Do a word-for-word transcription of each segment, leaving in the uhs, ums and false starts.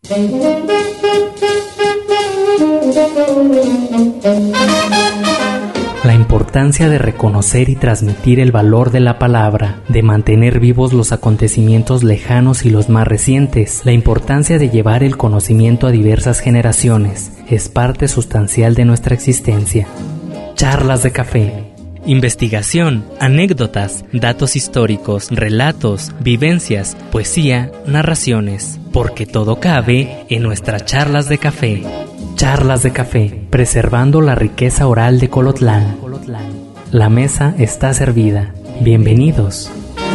La importancia de reconocer y transmitir el valor de la palabra, de mantener vivos los acontecimientos lejanos y los más recientes, la importancia de llevar el conocimiento a diversas generaciones, es parte sustancial de nuestra existencia. Charlas de café. Investigación, anécdotas, datos históricos, relatos, vivencias, poesía, narraciones, porque todo cabe en nuestras charlas de café. Charlas de café, preservando la riqueza oral de Colotlán. La mesa está servida. Bienvenidos.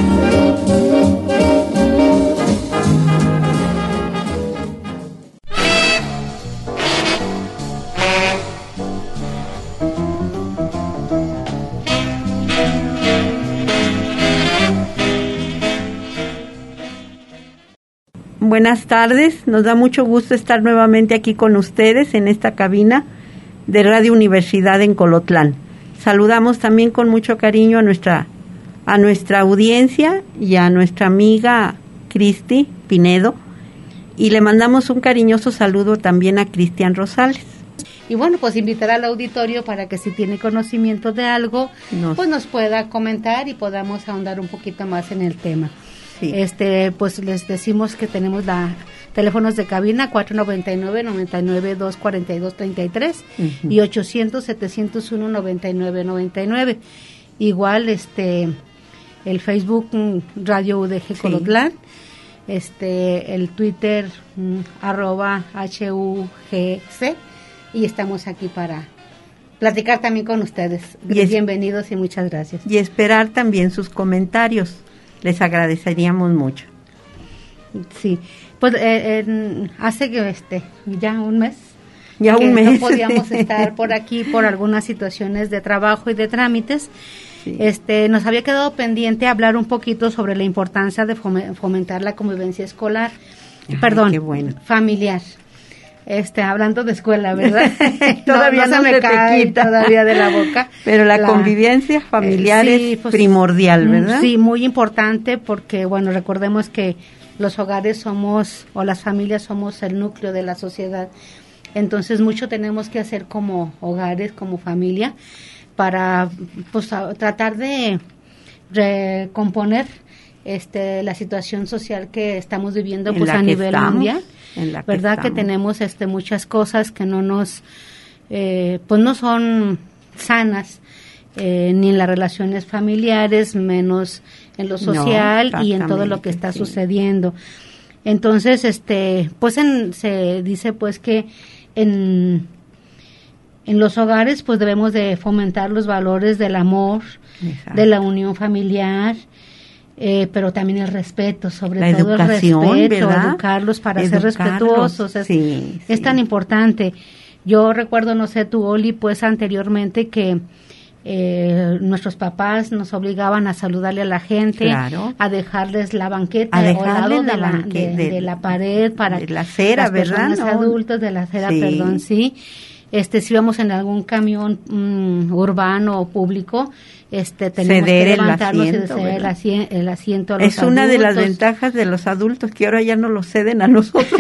Buenas tardes, nos da mucho gusto estar nuevamente aquí con ustedes en esta cabina de Radio Universidad en Colotlán. Saludamos también con mucho cariño a nuestra a nuestra audiencia y a nuestra amiga Cristi Pinedo, y le mandamos un cariñoso saludo también a Cristian Rosales. Y bueno, pues invitar al auditorio para que si tiene conocimiento de algo, nos... pues nos pueda comentar y podamos ahondar un poquito más en el tema. Sí. Este, pues les decimos que tenemos la teléfonos de cabina cuatro noventa y nueve, noventa y nueve, doscientos cuarenta y dos, treinta y tres uh-huh. y ochocientos, setecientos uno, noventa y nueve, noventa y nueve. Igual este el Facebook Radio U D G Colotlán, sí. este el Twitter arroba H U G C, y estamos aquí para platicar también con ustedes. Y es, bienvenidos y muchas gracias. Y esperar también sus comentarios. Les agradeceríamos mucho. Sí, pues eh, eh, hace que este ya un mes, ya un mes no podíamos estar por aquí por algunas situaciones de trabajo y de trámites. Sí. Este, nos había quedado pendiente hablar un poquito sobre la importancia de fomentar la convivencia escolar, Ay, perdón, qué bueno. familiar. Este, hablando de escuela, ¿verdad? todavía no, no, no se, se me cae quita todavía de la boca. Pero la, la convivencia familiar eh, sí, es pues, primordial, ¿verdad? Sí, muy importante porque, bueno, recordemos que los hogares somos, o las familias somos el núcleo de la sociedad. Entonces, mucho tenemos que hacer como hogares, como familia, para, pues, a, tratar de recomponer este la situación social que estamos viviendo, pues, a nivel estamos. mundial. En la que verdad estamos. que tenemos este muchas cosas que no nos eh, pues no son sanas eh, ni en las relaciones familiares, menos en lo social no, y en todo lo que está sí. sucediendo. Entonces este pues en, se dice pues que en en los hogares pues debemos de fomentar los valores del amor, Exacto. de la unión familiar. Eh, pero también el respeto, sobre la todo educación, el respeto, ¿verdad? educarlos para educarlos, ser respetuosos, es, sí, es sí. tan importante. Yo recuerdo, no sé, tú, Oli, pues anteriormente que eh, nuestros papás nos obligaban a saludarle a la gente, claro. a dejarles la banqueta a al lado de la, de, de, de la pared para de la acera, las ¿verdad? personas no. adultos, de la acera, sí. perdón, sí. Este, si íbamos en algún camión um, urbano o público, este, tenemos ceder que levantarnos el asiento, y ceder el, asi- el asiento a los Es una adultos. de las ventajas de los adultos, que ahora ya no lo ceden a nosotros.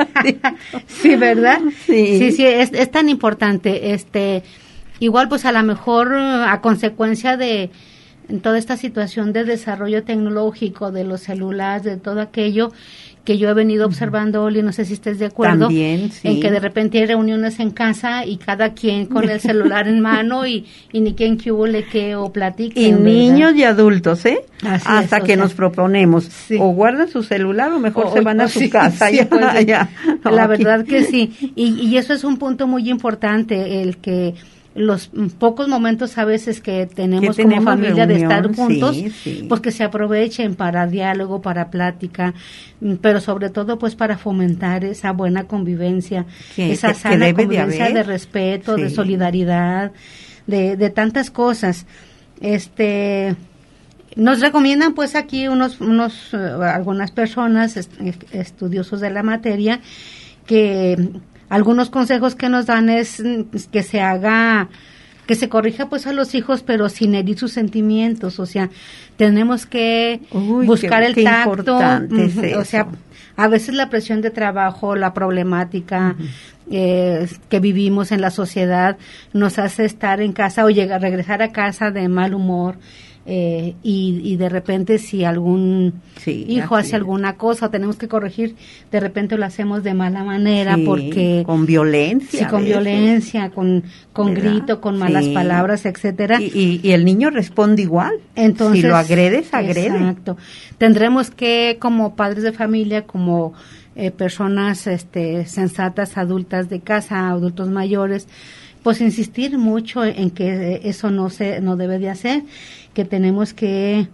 Sí, ¿verdad? Sí, sí, sí es, es tan importante. Este, igual, pues a lo mejor a consecuencia de toda esta situación de desarrollo tecnológico, de los celulares, de todo aquello que yo he venido observando, Oli, no sé si estés de acuerdo, También, sí. en que de repente hay reuniones en casa y cada quien con el celular en mano y, y ni quien que hubo le que o platique. Y niños y adultos, ¿eh? Así Hasta es, que sea, nos proponemos, sí. o guardan su celular o mejor o, se van a su sí, casa. Sí, ya, pues, ya. La okay. verdad que sí, y, y eso es un punto muy importante, el que los pocos momentos a veces que tenemos, tenemos como familia reunión, de estar juntos, sí, sí. pues que se aprovechen para diálogo, para plática, pero sobre todo pues para fomentar esa buena convivencia, que, esa que, sana que convivencia de, de respeto, sí. de solidaridad, de, de tantas cosas. Este nos recomiendan pues aquí unos unos uh, algunas personas est- estudiosos de la materia que algunos consejos que nos dan es que se haga, que se corrija pues a los hijos, pero sin herir sus sentimientos, o sea, tenemos que Uy, buscar qué, el qué tacto, es o sea, A veces la presión de trabajo, la problemática uh-huh. eh, que vivimos en la sociedad nos hace estar en casa o llegar, regresar a casa de mal humor. Eh, y, y de repente si algún sí, hijo hace es. alguna cosa o tenemos que corregir, de repente lo hacemos de mala manera, sí, porque con violencia, sí, con violencia, con con grito, con malas sí. palabras, etcétera. Y, y, y el niño responde igual. Entonces, si lo agredes, agrede. Exacto. Tendremos que, como padres de familia, como eh, personas este sensatas, adultas de casa, adultos mayores, pues insistir mucho en que eso no se no debe de hacer, que tenemos que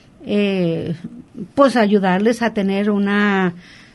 eh, pues ayudarles a tener una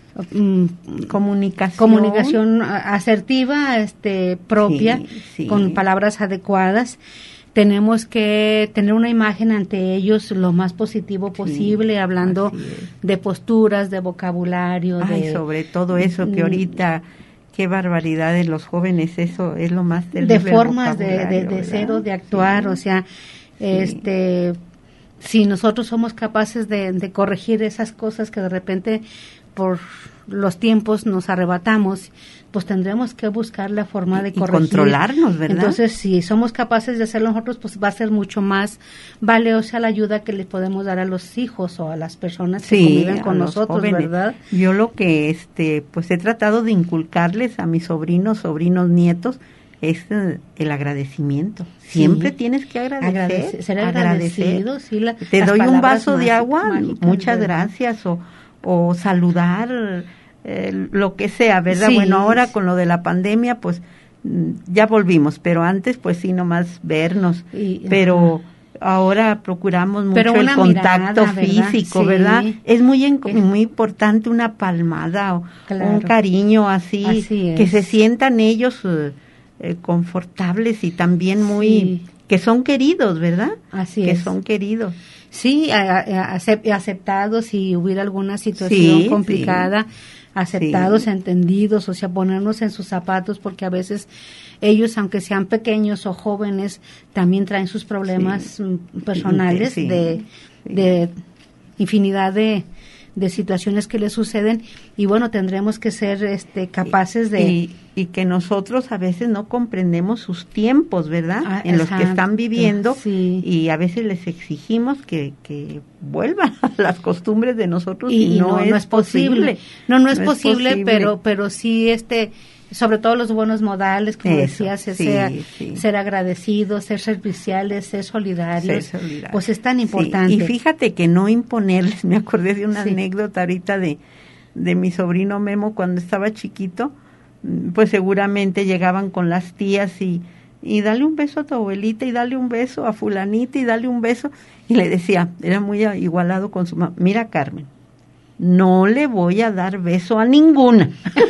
um, comunicación comunicación asertiva, este propia, sí, sí. con palabras adecuadas. Tenemos que tener una imagen ante ellos lo más positivo posible, sí, hablando de posturas, de vocabulario. Ay, de, sobre todo eso que ahorita... Qué barbaridad de los jóvenes, eso es lo más terrible. De formas de, de, de ser o de actuar, sí, o sea, sí. este, si nosotros somos capaces de, de corregir esas cosas que de repente por los tiempos nos arrebatamos, pues tendremos que buscar la forma de y, corregir. Y controlarnos, ¿verdad? Entonces, si somos capaces de hacerlo nosotros, pues va a ser mucho más valiosa la ayuda que le podemos dar a los hijos o a las personas que sí, conviven con nosotros, jóvenes. ¿Verdad? Yo lo que, este, pues he tratado de inculcarles a mis sobrinos, sobrinos, nietos, es el agradecimiento. Siempre sí. tienes que agradecer. Agradece, ser agradecido, sí, la, Te doy un vaso de agua, mágicas, muchas ¿verdad? Gracias, o, o saludar, eh, lo que sea, ¿verdad? Sí, bueno, ahora sí. con lo de la pandemia, pues ya volvimos, pero antes, pues sí, nomás vernos. Y, pero ajá. ahora procuramos mucho el contacto mirada, físico, ¿verdad? Sí. ¿verdad? Es muy en, muy importante una palmada o claro. un cariño así, así que se sientan ellos eh, eh, confortables y también muy, sí. que son queridos, ¿verdad? Así que es. Que son queridos. Sí, a, a, aceptados si hubiera alguna situación sí, complicada, sí. aceptados, sí. entendidos, o sea, ponernos en sus zapatos, porque a veces ellos, aunque sean pequeños o jóvenes, también traen sus problemas sí. personales sí, de, sí. de infinidad de, de situaciones que les suceden, y bueno, tendremos que ser este capaces de... Y, y que nosotros a veces no comprendemos sus tiempos, ¿verdad? Ah, en exacto. los que están viviendo, sí. y a veces les exigimos que, que vuelvan a las costumbres de nosotros, y, y no, no, es no es posible. No, no es, no posible, es posible, pero pero sí, este... sobre todo los buenos modales, como Eso, decías, sí, ser, sí. ser agradecidos, ser serviciales, ser solidarios, ser solidario. Pues es tan importante. Sí. Y fíjate que no imponerles, me acordé de una sí. anécdota ahorita de, de mi sobrino Memo cuando estaba chiquito, pues seguramente llegaban con las tías y, y dale un beso a tu abuelita y dale un beso a fulanita y dale un beso, y le decía, era muy igualado con su mamá, mira Carmen, no le voy a dar beso a ninguna.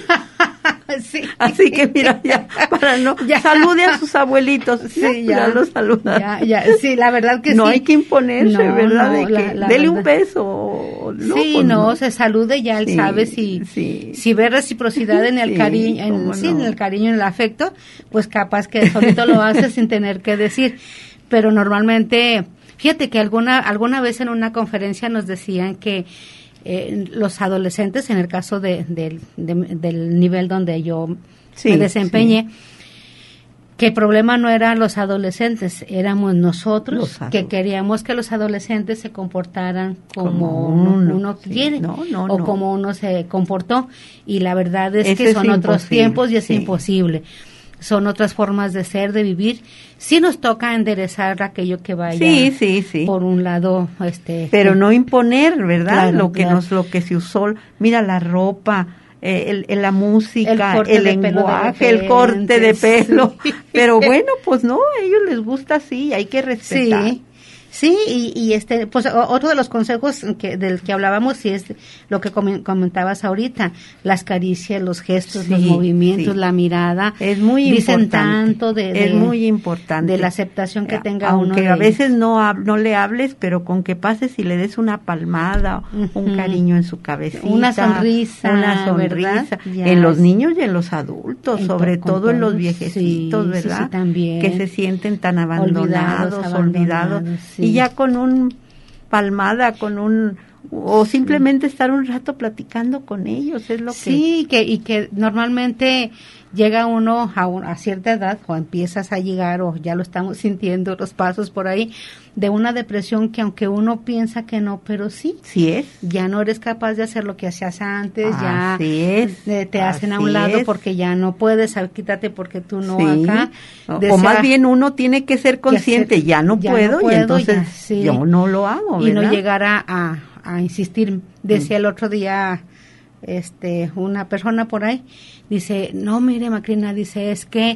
Sí. Así que mira, ya, para no, ya. salude a sus abuelitos, sí, ya, ya los saluda. Ya, ya, sí, la verdad que no sí. hay que imponerse, no, ¿verdad? No, de que la, la dele verdad. un beso. No, sí, pues no, no, se salude, ya él sí, sabe si, sí. si ve reciprocidad en el sí, cariño, en, sí, no. en el cariño, en el afecto, pues capaz que solito lo hace sin tener que decir. Pero normalmente, fíjate que alguna, alguna vez en una conferencia nos decían que Eh, los adolescentes, en el caso de, de, de, del nivel donde yo sí, me desempeñé, sí. que el problema no eran los adolescentes, éramos nosotros los que queríamos que los adolescentes se comportaran como, como uno, uno sí. quiere no, no, o no. como uno se comportó, y la verdad es Ese que son es otros tiempos y es sí. imposible. Son otras formas de ser, de vivir. Sí nos toca enderezar aquello que vaya sí, sí, sí. por un lado, este, pero no imponer, ¿verdad? Claro, lo que claro. nos, lo que se usó, mira la ropa, eh, el, el, la música, el, el lenguaje, el corte de pelo, sí. pero bueno, pues no, a ellos les gusta así, hay que respetar. Sí. Sí, y, y este, pues otro de los consejos que, del que hablábamos, sí es lo que comentabas ahorita, las caricias, los gestos, sí, los movimientos, sí. la mirada. Es muy dicen importante. tanto de, de, es muy importante. de la aceptación que tenga Aunque uno. Aunque a veces no, no le hables, pero con que pases y le des una palmada, uh-huh. un cariño en su cabecita. Una sonrisa. Una sonrisa. En los niños y en los adultos, en sobre to, todo todos, en los viejecitos, sí, ¿verdad? Sí, sí, también. Que se sienten tan abandonados, olvidados. olvidados. olvidados Sí. Y ya con un palmada, con un o simplemente estar un rato platicando con ellos, es lo que... Sí, que, y que normalmente llega uno a, un, a cierta edad, o empiezas a llegar, o ya lo estamos sintiendo, los pasos por ahí, de una depresión que aunque uno piensa que no, pero sí. Sí es. Ya no eres capaz de hacer lo que hacías antes, ya Así es, eh, te hacen a así un lado es. porque ya no puedes, a- quítate porque tú no Sí. acá. O, Desea- o más bien uno tiene que ser consciente, hacer- ya no ya no puedo, puedo, y entonces ya, sí. yo no lo hago, y no ¿verdad? llegar a, a, a insistir. Decía el otro día este una persona por ahí, dice, no, mire, Macrina, dice, es que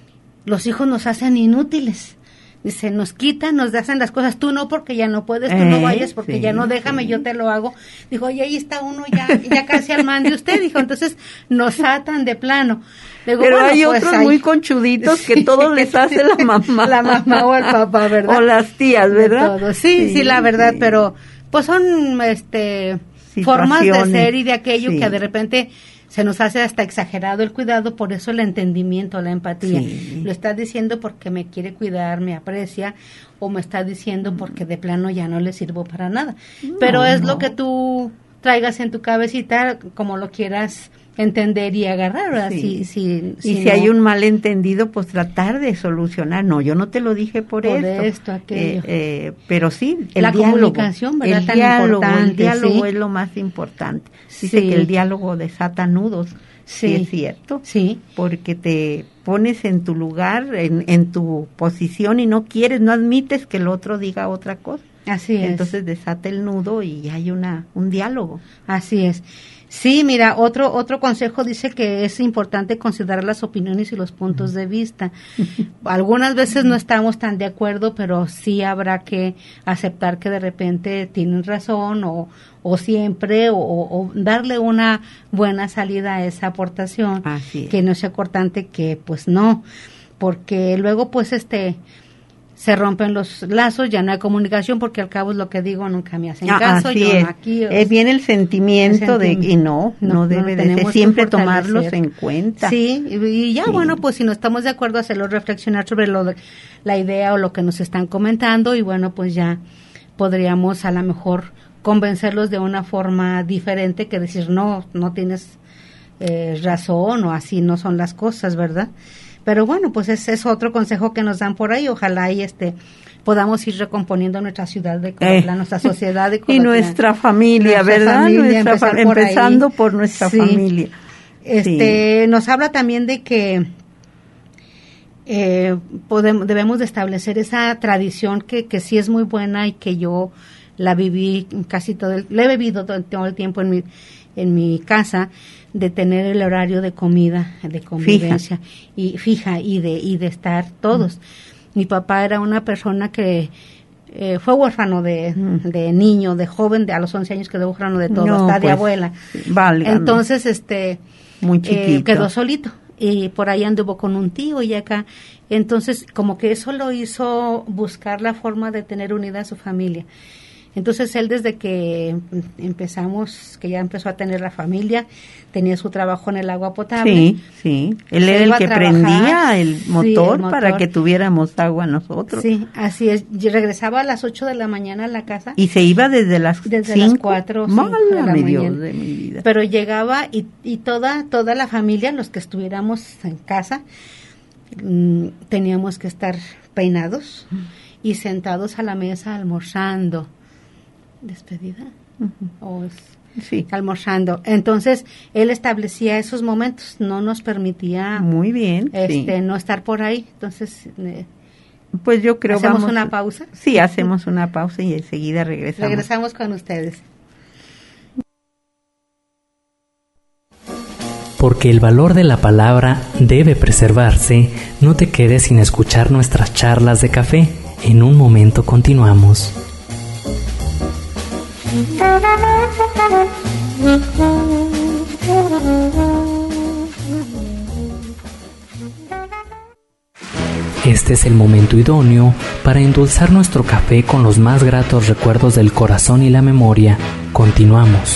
los hijos nos hacen inútiles. Dice, nos quitan, nos hacen las cosas, tú no porque ya no puedes, tú Eh, no vayas porque sí, ya no, déjame, sí. yo te lo hago. Dijo, y ahí está uno ya, ya casi al man de usted, dijo, entonces nos atan de plano. Le digo, Pero bueno, hay pues, otros hay- muy conchuditos que Sí. todo les hace la mamá. La mamá o el papá, ¿verdad? O las tías, De ¿verdad? todo. Sí, sí, la verdad, sí. pero pues son este formas de Situaciones, ser y de aquello sí. que de repente se nos hace hasta exagerado el cuidado, por eso el entendimiento, la empatía. Sí. Lo está diciendo porque me quiere cuidar, me aprecia, o me está diciendo porque de plano ya no le sirvo para nada. No, Pero es no. lo que tú traigas en tu cabecita, como lo quieras entender y agarrar, ¿verdad? Sí. Si, si, Y si no- hay un malentendido, pues tratar de solucionar. No, yo no te lo dije por, Por esto. esto, aquello. Eh, eh, pero sí, el La diálogo. comunicación, ¿verdad? El Tan diálogo, el importante, diálogo sí. es lo más importante. Dice Sí. que el diálogo desata nudos. Sí, Sí. es cierto. Sí. Porque te pones en tu lugar, en, en tu posición y no quieres, no admites que el otro diga otra cosa. Así es. Entonces desata el nudo y hay una un diálogo. Así es. Sí, mira, otro otro consejo dice que es importante considerar las opiniones y los puntos de vista. Algunas veces no estamos tan de acuerdo, pero sí habrá que aceptar que de repente tienen razón o, o siempre o, o darle una buena salida a esa aportación. Así es. Que no sea cortante, que pues no, porque luego pues este se rompen los lazos, ya no hay comunicación, porque al cabo es lo que digo, nunca me hacen Ah, caso, así yo es. no aquí. Eh, viene el sentimiento, el de sentimiento. y no, no, No, debe no, de ser, tenemos que siempre fortalecer. tomarlos en cuenta. Sí, y y ya Sí. bueno, pues si no estamos de acuerdo, hacerlo reflexionar sobre lo de- la idea o lo que nos están comentando, y bueno, pues ya podríamos a lo mejor convencerlos de una forma diferente que decir, no, no tienes eh, razón, o así no son las cosas, ¿verdad? Pero bueno, pues ese es otro consejo que nos dan por ahí, ojalá y este podamos ir recomponiendo nuestra ciudad de Colotlán, Eh. nuestra sociedad de Y Colotlán. nuestra familia, Nuestra ¿verdad? familia, Nuestra empezar fa- por ahí. empezando por nuestra Sí. familia. Este, nos habla también de que eh, podemos, debemos de establecer esa tradición que, que sí es muy buena y que yo la viví casi todo el, la he vivido todo, todo el tiempo en mi, en mi casa, de tener el horario de comida, de convivencia, y fija, y de, y de estar todos. Mi papá era una persona que eh, fue huérfano de, Mm. de niño, de joven, de a los once años quedó huérfano de todo, No, hasta de pues, abuela. válgame. Entonces, este, Muy eh, chiquito. quedó solito y por ahí anduvo con un tío y acá. Entonces, como que eso lo hizo buscar la forma de tener unida a su familia. Entonces, él desde que empezamos, que ya empezó a tener la familia, tenía su trabajo en el agua potable. Sí, sí. Él Se era el iba a que trabajar, prendía el sí, motor, el motor. para que tuviéramos agua nosotros. Sí, así es. Y regresaba a las ocho de la mañana a la casa. Y se iba desde las Desde cinco. las cuatro o cinco de la Válgame Dios mañana. de mi vida. Pero llegaba y, y toda toda la familia, los que estuviéramos en casa, mm, teníamos que estar peinados y sentados a la mesa almorzando. ¿Despedida? ¿O es Sí, almorzando? Entonces, él establecía esos momentos, no nos permitía muy bien. este sí. no estar por ahí. Entonces, eh, Pues yo creo ¿hacemos vamos. una pausa? Sí, hacemos una pausa y enseguida regresamos. Regresamos con ustedes. Porque el valor de la palabra debe preservarse, no te quedes sin escuchar nuestras charlas de café. En un momento continuamos. Este es el momento idóneo para endulzar nuestro café con los más gratos recuerdos del corazón y la memoria. Continuamos.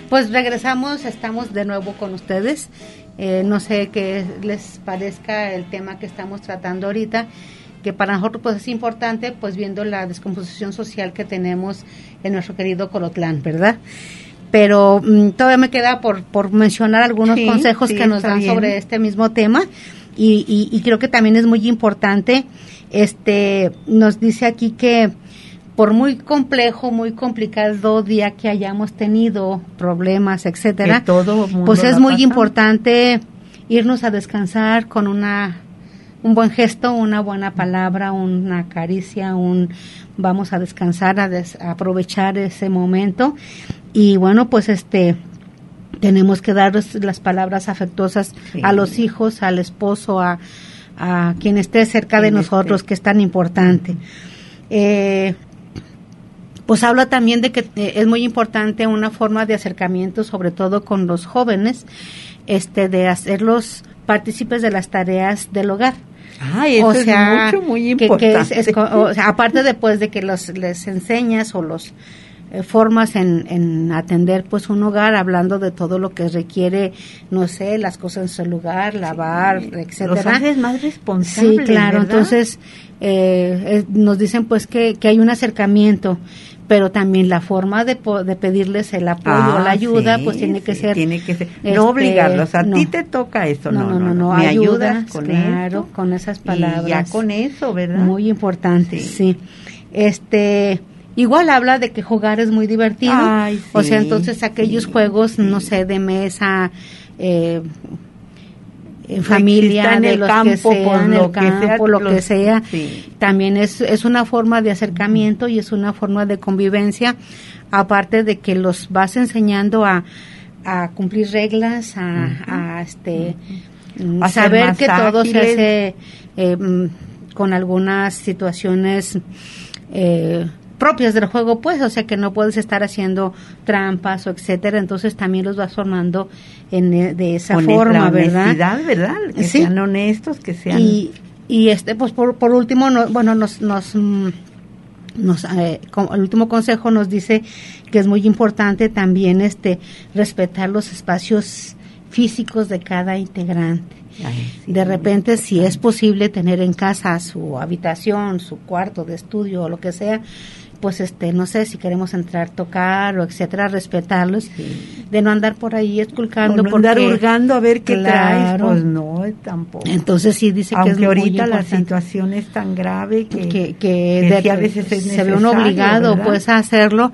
Pues regresamos, estamos de nuevo con ustedes. Eh, no sé qué les parezca el tema que estamos tratando ahorita, que para nosotros pues es importante, pues viendo la descomposición social que tenemos en nuestro querido Colotlán, ¿verdad? Pero mmm, todavía me queda por, por mencionar algunos sí, consejos sí, que nos dan bien. Sobre este mismo tema, y, y, y creo que también es muy importante. Este, nos dice aquí que por muy complejo, muy complicado día que hayamos tenido, problemas, etcétera, todo pues es muy pasando. Importante irnos a descansar con una un buen gesto, una buena palabra, una caricia, un vamos a descansar, a, des, a aprovechar ese momento. Y bueno, pues este tenemos que dar las palabras afectuosas sí. a los hijos, al esposo, a, a quien esté cerca de nosotros, esté. Que es tan importante. Eh, Pues habla también de que eh, es muy importante una forma de acercamiento, sobre todo con los jóvenes, este, de hacerlos partícipes de las tareas del hogar. Ay, eso o sea, es mucho, muy importante. Que, que es, es, o sea, aparte después de que los les enseñas o los eh, formas en, en atender pues un hogar, hablando de todo lo que requiere, no sé, las cosas en su lugar, lavar, sí, etcétera. Los haces más responsables, sí, claro, ¿verdad? Entonces eh, eh, nos dicen pues que, que hay un acercamiento, pero también la forma de, de pedirles el apoyo ah, o la ayuda, sí, pues tiene que sí, ser... Tiene que ser, este, no obligarlos, a no, ti te toca eso, no, no, no, no, no me ayudas, ayudas con claro, eso, con esas palabras. Y ya con eso, ¿verdad? Muy importante, sí. sí. Este, igual habla de que jugar es muy divertido, Ay, sí, o sea, entonces aquellos sí, juegos, sí. no sé, de mesa, eh, en familia, en de el los campo, que sea, en el campo, sea, lo los, que sea, sí. también es es una forma de acercamiento y es una forma de convivencia, aparte de que los vas enseñando a, a cumplir reglas, a, uh-huh. a este uh-huh. a saber que todo ágiles. Se hace eh, con algunas situaciones eh, propias del juego, pues, o sea que no puedes estar haciendo trampas o etcétera, entonces también los vas formando en de esa Con forma, la ¿verdad? Honestidad, ¿verdad? Que sí. sean honestos, que sean y y este pues por por último no, bueno nos nos nos eh, el último consejo nos dice que es muy importante también este respetar los espacios físicos de cada integrante. Ay, sí, de repente, si es posible tener en casa su habitación, su cuarto de estudio o lo que sea, pues este, no sé, si queremos entrar, tocar o etcétera, respetarlos, sí. de no andar por ahí esculcando, no porque, andar hurgando a ver qué claro, traes, pues no, tampoco. Entonces sí dice aunque que es ahorita muy la situación es tan grave que, que, que, que de, sí a veces es se ve uno obligado, ¿verdad? Pues a hacerlo,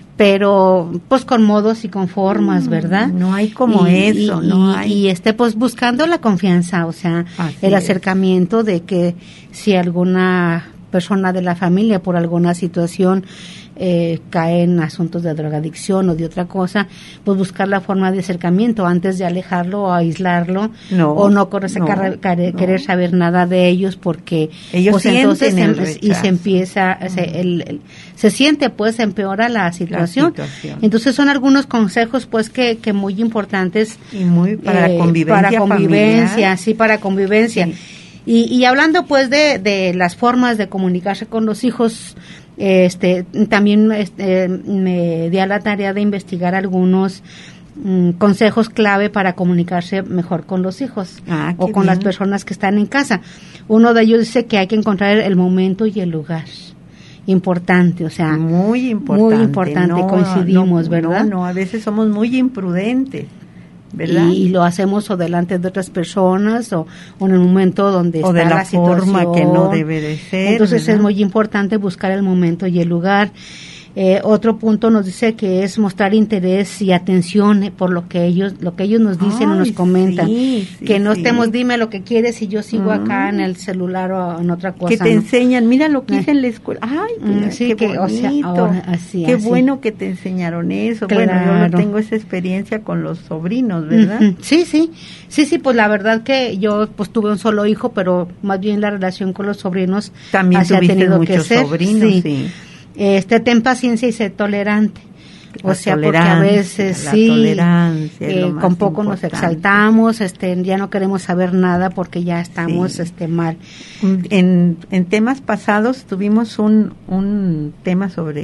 pero pues con modos y con formas, ¿verdad? No hay como y, eso, y, no y, hay. Y este pues buscando la confianza, o sea, Así el es. acercamiento de que si alguna persona de la familia por alguna situación eh, cae en asuntos de drogadicción o de otra cosa, pues buscar la forma de acercamiento antes de alejarlo o aislarlo, no, o no, correr, no, car- car- no. querer saber nada de ellos, porque ellos pues entonces el se, y se empieza mm. se, el, el, se siente pues empeora la situación. la situación entonces son algunos consejos pues que, que muy importantes y muy para eh, la convivencia para convivencia familiar. sí para convivencia sí. Y, y hablando pues de, de las formas de comunicarse con los hijos, este también este, me di a la tarea de investigar algunos mm, consejos clave para comunicarse mejor con los hijos ah, o con bien. las personas que están en casa. Uno de ellos dice que hay que encontrar el momento y el lugar. Importante, o sea, muy importante, muy importante, no, coincidimos, no, ¿verdad? No, no, a veces somos muy imprudentes. ¿verdad? Y, y lo hacemos o delante de otras personas o, o en el momento donde o está de la, la situación. forma que no debe de ser. Entonces ¿verdad? Es muy importante buscar el momento y el lugar. Eh, otro punto nos dice que es mostrar interés y atención eh, por lo que ellos lo que ellos nos dicen Ay, o nos comentan, sí, sí, que no sí. estemos dime lo que quieres y yo sigo mm. acá en el celular o en otra cosa. Que te ¿no? enseñan, mira lo que hice en la escuela. Ay, mm, pues, sí, qué que, bonito. O sea, ahora, así, qué así. bueno que te enseñaron eso. Claro. Bueno, yo no tengo esa experiencia con los sobrinos, ¿verdad? Uh-huh. Sí, sí, sí, sí, pues la verdad que yo pues tuve un solo hijo, pero más bien la relación con los sobrinos también así tuviste ha tenido muchos que ser. sobrinos, sí. sí. Este, ten paciencia y sé tolerante. La o sea, porque a veces la sí, tolerancia es eh, lo más con poco importante. nos exaltamos, este, ya no queremos saber nada porque ya estamos, sí. este, mal. En, en temas pasados tuvimos un, un tema sobre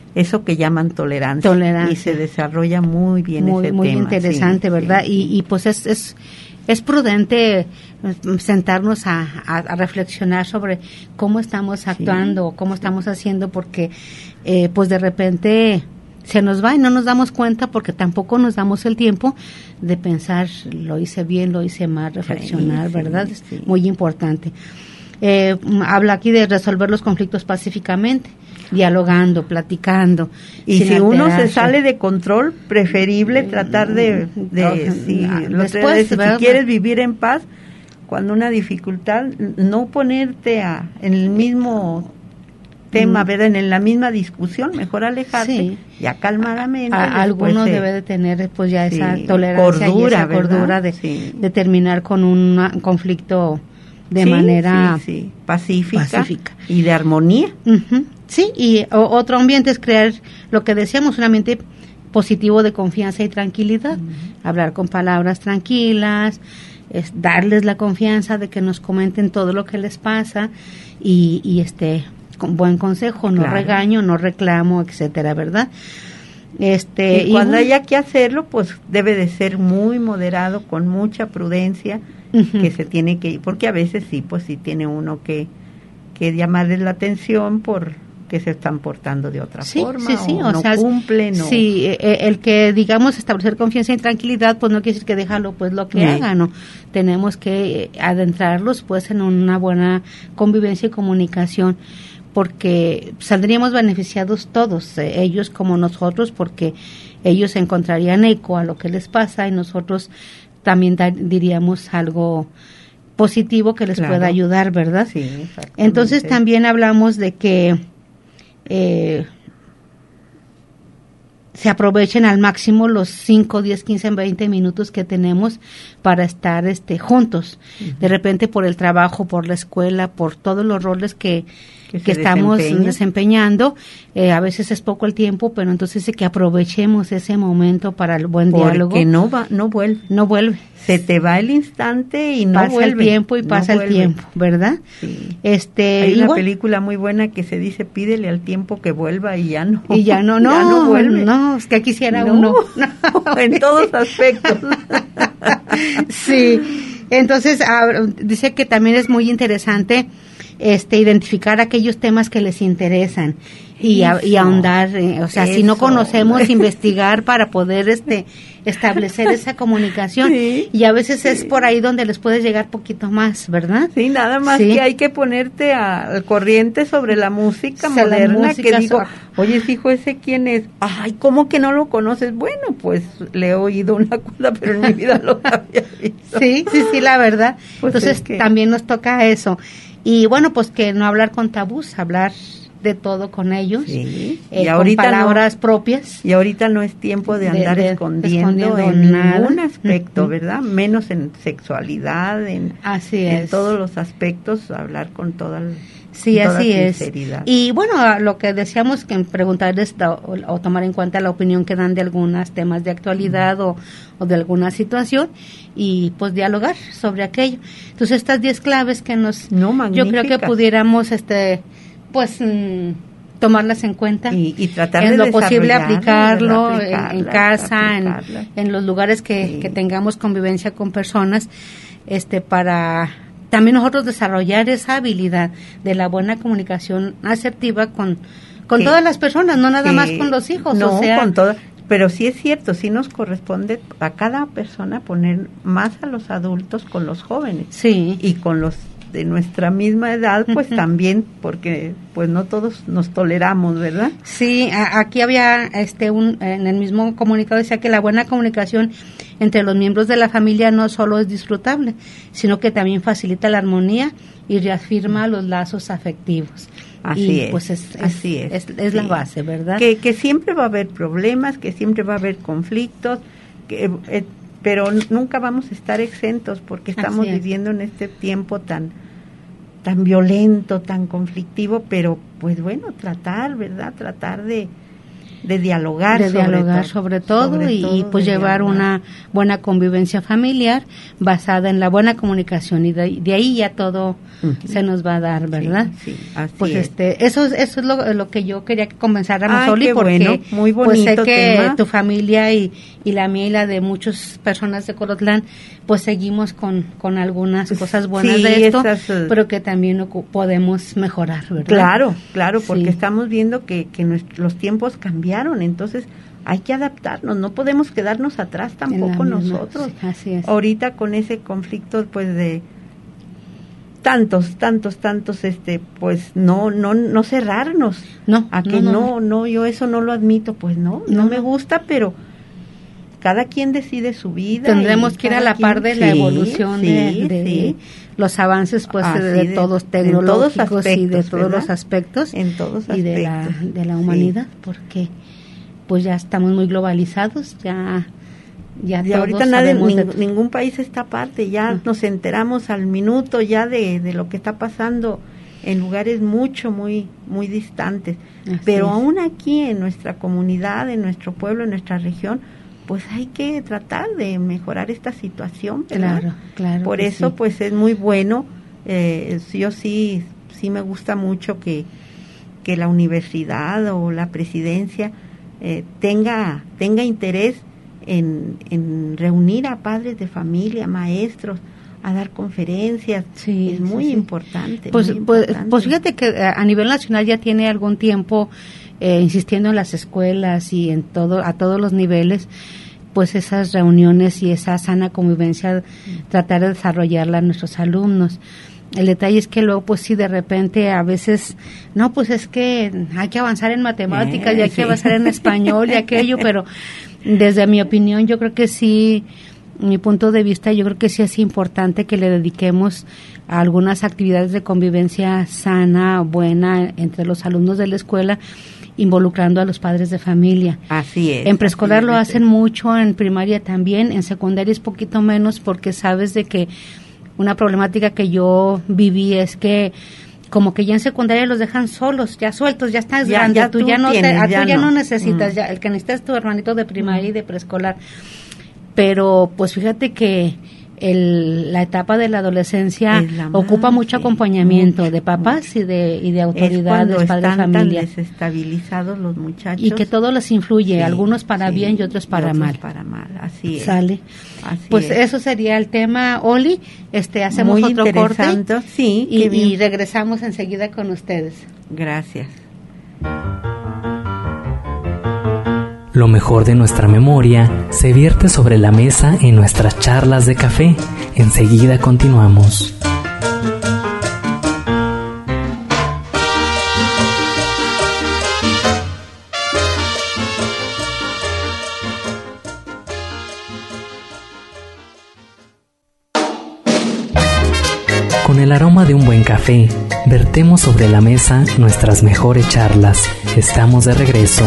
eso que llaman tolerancia. Tolerancia. Y se desarrolla muy bien muy, ese muy tema. Muy interesante, sí, ¿verdad? Sí, y, sí. y pues es, es, es prudente sentarnos a, a, a reflexionar sobre cómo estamos actuando, sí. cómo estamos haciendo, porque eh, pues de repente se nos va y no nos damos cuenta, porque tampoco nos damos el tiempo de pensar, lo hice bien, lo hice mal, reflexionar, sí, ¿verdad? Sí, sí. Muy importante. Eh, habla aquí de resolver los conflictos pacíficamente, dialogando, platicando. Y si uno se sale de control, preferible tratar de, de si, después, si quieres vivir en paz, cuando una dificultad, no ponerte a, en el mismo tema, ¿verdad? En la misma discusión, mejor alejarte, sí. ya calmadamente. A, algunos se, debe de tener pues ya sí, esa tolerancia cordura, y esa cordura de, sí. de terminar con un conflicto de sí, manera sí, sí. Pacífica, pacífica y de armonía. Uh-huh. Sí, y o, otro ambiente es crear lo que decíamos, un ambiente positivo de confianza y tranquilidad, uh-huh. hablar con palabras tranquilas, es darles la confianza de que nos comenten todo lo que les pasa y, y este con buen consejo, no claro. regaño, no reclamo, etcétera, ¿verdad? Este y cuando y, haya que hacerlo, pues debe de ser muy moderado, con mucha prudencia, uh-huh. que se tiene que, porque a veces sí, pues sí tiene uno que que llamarles la atención por que se están portando de otra sí, forma, sí, sí, o, o no sea, cumplen. Sí, o... el que, digamos, establecer confianza y tranquilidad, pues no quiere decir que déjalo, pues lo que sí. haga, ¿no? Tenemos que adentrarlos, pues, en una buena convivencia y comunicación, porque saldríamos beneficiados todos, eh, ellos como nosotros, porque ellos encontrarían eco a lo que les pasa y nosotros también da, diríamos algo positivo que les claro. pueda ayudar, ¿verdad? Sí, entonces también hablamos de que eh, se aprovechen al máximo los cinco, diez, quince, veinte minutos que tenemos para estar este juntos. Uh-huh. De repente por el trabajo, por la escuela, por todos los roles que que, que estamos desempeña. desempeñando, eh, a veces es poco el tiempo, pero entonces que aprovechemos ese momento para el buen Porque diálogo. Porque no va, no vuelve. No vuelve. Se te va el instante y no pasa vuelve. Pasa el tiempo y pasa no el tiempo, ¿verdad? Sí. Este, Hay una igual, película muy buena que se dice, pídele al tiempo que vuelva y ya no. Y ya no, no, ya no vuelve. No, es que quisiera no, uno. No, en todos aspectos. Sí, entonces dice que también es muy interesante este identificar aquellos temas que les interesan y, a, y ahondar, eh, o sea, Eso. si no conocemos, investigar para poder este establecer esa comunicación sí, y a veces sí. es por ahí donde les puedes llegar poquito más, ¿verdad? Sí, nada más sí. que hay que ponerte al corriente sobre la música o sea, moderna, la música que digo, so... oye, hijo, ¿ese quién es? Ay, ¿cómo que no lo conoces? Bueno, pues le he oído una cosa, pero en mi vida lo había visto. Sí, sí, sí, la verdad. Pues entonces es que... también nos toca eso. Y bueno, pues que no hablar con tabús, hablar de todo con ellos, sí. eh, y ahorita con palabras no, propias. Y ahorita no es tiempo de andar de, de, escondiendo, escondiendo en nada. ningún aspecto, uh-huh. ¿verdad? Menos en sexualidad, en, así en es. todos los aspectos, hablar con toda el, Sí, toda así sinceridad. es. Y bueno, lo que decíamos que preguntarles o, o tomar en cuenta la opinión que dan de algunos temas de actualidad uh-huh. o, o de alguna situación y pues dialogar sobre aquello. Entonces estas diez claves que nos, no, yo creo que pudiéramos este pues mmm, tomarlas en cuenta y, y tratar en de lo posible aplicarlo aplicarla, en, en casa, en, en los lugares que, sí. que tengamos convivencia con personas, este para también nosotros desarrollar esa habilidad de la buena comunicación asertiva con con sí. todas las personas, no nada sí. más con los hijos, no, o sea, con todas. Pero sí es cierto, sí nos corresponde a cada persona poner más a los adultos con los jóvenes. Sí. Y con los de nuestra misma edad, pues uh-huh. también, porque pues no todos nos toleramos, ¿verdad? Sí, a, aquí había este un en el mismo comunicado decía que la buena comunicación entre los miembros de la familia no solo es disfrutable, sino que también facilita la armonía y reafirma los lazos afectivos. Así y, es, pues es, así es, es, es, es sí. la base, ¿verdad? Que, que siempre va a haber problemas, que siempre va a haber conflictos, que eh, pero nunca vamos a estar exentos porque estamos viviendo en este tiempo tan tan violento, tan conflictivo, pero pues bueno, tratar, ¿verdad? Tratar de de dialogar, de sobre dialogar todo, sobre todo, sobre y, todo y pues llevar dialogar. una buena convivencia familiar basada en la buena comunicación, y de, de ahí ya todo uh-huh. se nos va a dar, ¿verdad? Sí, sí, así pues es. este eso es eso es lo, lo que yo quería que comenzáramos, Ay, Oli, qué porque bueno, muy bonito pues sé que tema. tu familia y, y la mía y la de muchas personas de Colotlán pues seguimos con, con algunas cosas buenas sí, de esto, esas, uh, pero que también podemos mejorar, ¿verdad? Claro, claro, porque sí. estamos viendo que, que nuestros, los tiempos cambiaron, entonces hay que adaptarnos, no podemos quedarnos atrás tampoco nosotros. Sí, así es. Ahorita con ese conflicto pues de tantos, tantos, tantos, este, pues no, no, no cerrarnos. No, a que no, no, no, no, yo eso no lo admito, pues no, no, no me gusta, pero cada quien decide su vida. Tendremos que ir a la quien, par de la sí, evolución sí, de, de sí. los avances pues Así de, de todos tecnológicos todos aspectos, y de todos ¿verdad? los aspectos en todos y de la, de la humanidad, sí. porque pues ya estamos muy globalizados, ya ya y ahorita nadie, ning, de... ningún país está aparte, ya uh-huh. nos enteramos al minuto ya de, de lo que está pasando en lugares mucho, muy, muy distantes. Así pero es. Aún aquí en nuestra comunidad, en nuestro pueblo, en nuestra región, pues hay que tratar de mejorar esta situación, ¿verdad? Claro, claro. Por eso, sí. pues es muy bueno. Eh, yo sí, sí me gusta mucho que, que la universidad o la presidencia eh, tenga, tenga interés en, en reunir a padres de familia, maestros, a dar conferencias. Sí, es muy sí, sí. importante. Pues, muy importante. Pues, pues fíjate que a nivel nacional ya tiene algún tiempo eh, insistiendo en las escuelas y en todo, a todos los niveles, pues esas reuniones y esa sana convivencia, mm. tratar de desarrollarla a nuestros alumnos. El detalle es que luego, pues sí, de repente a veces, no, pues es que hay que avanzar en matemáticas, eh, y hay sí. que avanzar en español y aquello, pero desde mi opinión yo creo que sí, mi punto de vista, yo creo que sí es importante que le dediquemos a algunas actividades de convivencia sana, buena, entre los alumnos de la escuela, involucrando a los padres de familia. Así es. En preescolar lo hacen es. mucho, en primaria también, en secundaria es poquito menos, porque sabes de que una problemática que yo viví es que como que ya en secundaria los dejan solos, ya sueltos, ya estás ya, grande, ya tú, tú ya no tienes, te, a ya tú ya no, no necesitas, mm. ya el que necesitas es tu hermanito de primaria mm. y de preescolar. Pero pues fíjate que el, la etapa de la adolescencia la ocupa más, mucho sí, acompañamiento mucho, de papás mucho. y de y de autoridades, padres de familia. Están desestabilizados los muchachos. Y que todo les influye, sí, algunos para sí, bien y otros para y otros mal. para mal, así es. Sale. Así pues es. Eso sería el tema, Oli. Este, hacemos Muy otro corte sí, y, y regresamos enseguida con ustedes. Gracias. Lo mejor de nuestra memoria se vierte sobre la mesa en nuestras charlas de café. Enseguida continuamos. Con el aroma de un buen café, vertemos sobre la mesa nuestras mejores charlas. Estamos de regreso.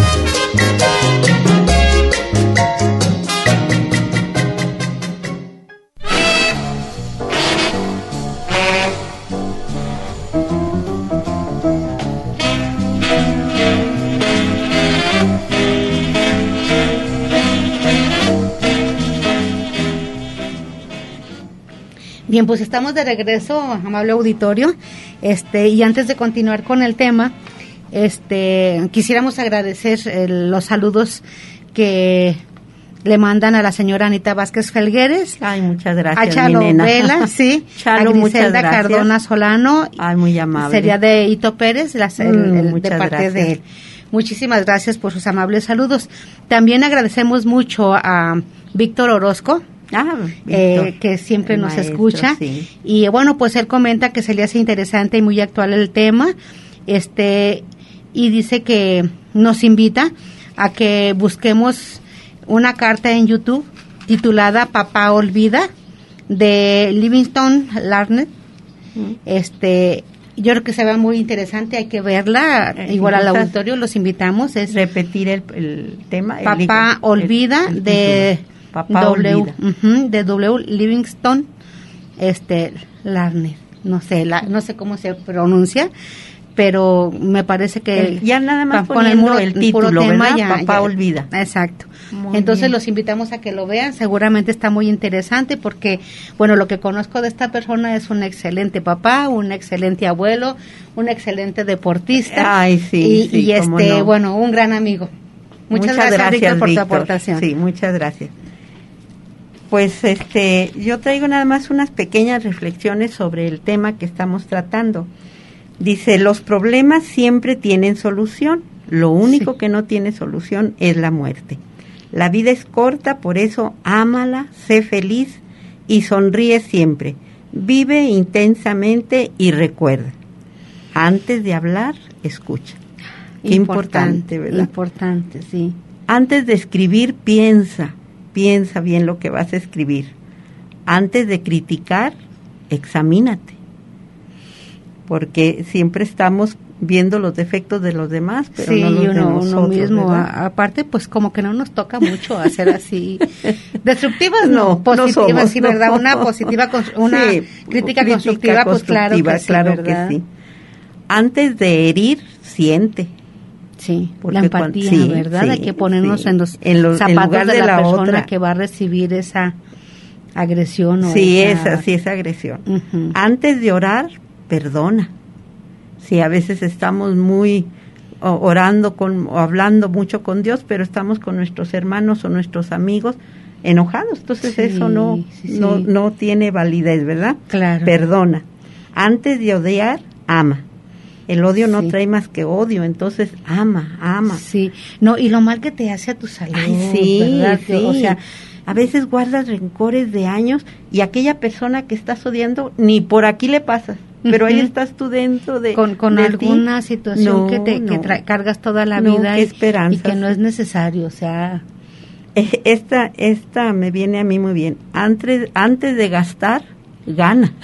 Bien, pues estamos de regreso, amable auditorio, este, y antes de continuar con el tema, este, quisiéramos agradecer eh, los saludos que le mandan a la señora Anita Vázquez Felgueres. Ay, muchas gracias, a Chalo mi nena. Vela, sí, Chalo, a Griselda muchas Cardona Solano. Ay, muy amable. Sería de Hito Pérez, las, el, mm, el, muchas de parte gracias. de él. Muchísimas gracias por sus amables saludos. También agradecemos mucho a Víctor Orozco. Ah, eh, que siempre nos maestro, escucha, sí. Y bueno, pues él comenta que se le hace interesante y muy actual el tema, este y dice que nos invita a que busquemos una carta en YouTube titulada Papá Olvida, de Livingston Larned. Mm. Este, yo creo que se ve muy interesante, hay que verla, eh, igual al auditorio los invitamos. Es repetir el, el tema. Papá el, Olvida, el, el de Papá W, Olvida. Uh-huh, de W. Livingston este, Larned, no sé, la, no sé cómo se pronuncia, pero me parece que el, ya nada más con el, muro, el título, el tema, ¿verdad? Ya, Papá ya, olvida. Exacto. Muy Entonces bien. Los invitamos a que lo vean, seguramente está muy interesante porque, bueno, lo que conozco de esta persona es un excelente papá, un excelente abuelo, un excelente deportista. Ay, sí, y, sí, y este, no. bueno, un gran amigo. Muchas, muchas gracias, gracias Víctor, por Víctor. tu aportación. Sí, muchas gracias. Pues este, yo traigo nada más unas pequeñas reflexiones sobre el tema que estamos tratando. Dice, los problemas siempre tienen solución, lo único sí. que no tiene solución es la muerte. La vida es corta, por eso ámala, sé feliz y sonríe siempre. Vive intensamente y recuerda. Antes de hablar, escucha. Qué importante, importante, ¿verdad? Importante, sí. Antes de escribir, piensa. Piensa bien lo que vas a escribir. Antes de criticar, examínate. Porque siempre estamos viendo los defectos de los demás, pero sí, no los uno, de nosotros, uno mismo. A, aparte, pues como que no nos toca mucho hacer así. Destructivas no, no positivas, no somos, sí, ¿verdad? No. Una positiva, una sí, crítica, crítica constructiva, pues claro que sí, claro ¿verdad? que sí. Antes de herir, siente. Sí, la empatía, cuando, sí, ¿verdad? Sí, Hay que ponernos sí. en los en los, zapatos en de, de la, la persona otra. que va a recibir esa agresión. O sí, esa, esa, sí, esa agresión. Uh-huh. Antes de orar, perdona. Sí, a veces estamos muy orando con, o hablando mucho con Dios, pero estamos con nuestros hermanos o nuestros amigos enojados. Entonces sí, eso no, sí, no, sí. no tiene validez, ¿verdad? Claro. Perdona. Antes de odiar, ama. El odio sí. no trae más que odio, entonces ama, ama. Sí, no, y lo mal que te hace a tu salud, Ay, sí, ¿verdad? Sí. O sea, a veces guardas rencores de años y aquella persona que estás odiando ni por aquí le pasas, pero uh-huh. ahí estás tú dentro de con, con de alguna ti. situación no, que te no. que tra- cargas toda la no, vida y, y que no es necesario, o sea. Esta esta me viene a mí muy bien. Antes antes de gastar, gana.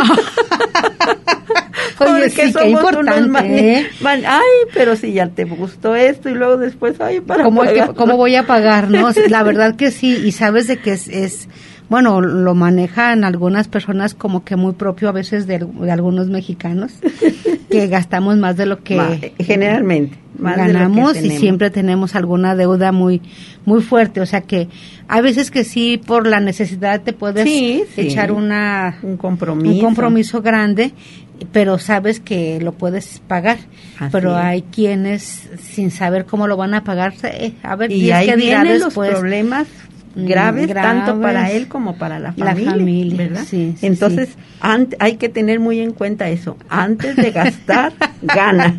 Oye, sí, qué importante, man, ¿eh? man, ay, pero si ya te gustó esto y luego después, ay, para ¿Cómo, pagar. Que, ¿Cómo voy a pagar, no? La verdad que sí, y sabes de que es, es, bueno, lo manejan algunas personas como que muy propio a veces de, de algunos mexicanos, que gastamos más de lo que... Ma, generalmente. Más ganamos de lo que y siempre tenemos alguna deuda muy muy fuerte, o sea que hay veces que sí por la necesidad te puedes sí, sí. echar una un compromiso un compromiso grande, pero sabes que lo puedes pagar. Así pero es. Hay quienes sin saber cómo lo van a pagar, eh, a ver, y ahí vienen los problemas graves, graves, tanto para él como para la familia, la familia ¿verdad? Sí, sí, entonces sí. Ant, hay que tener muy en cuenta eso, antes de gastar gana.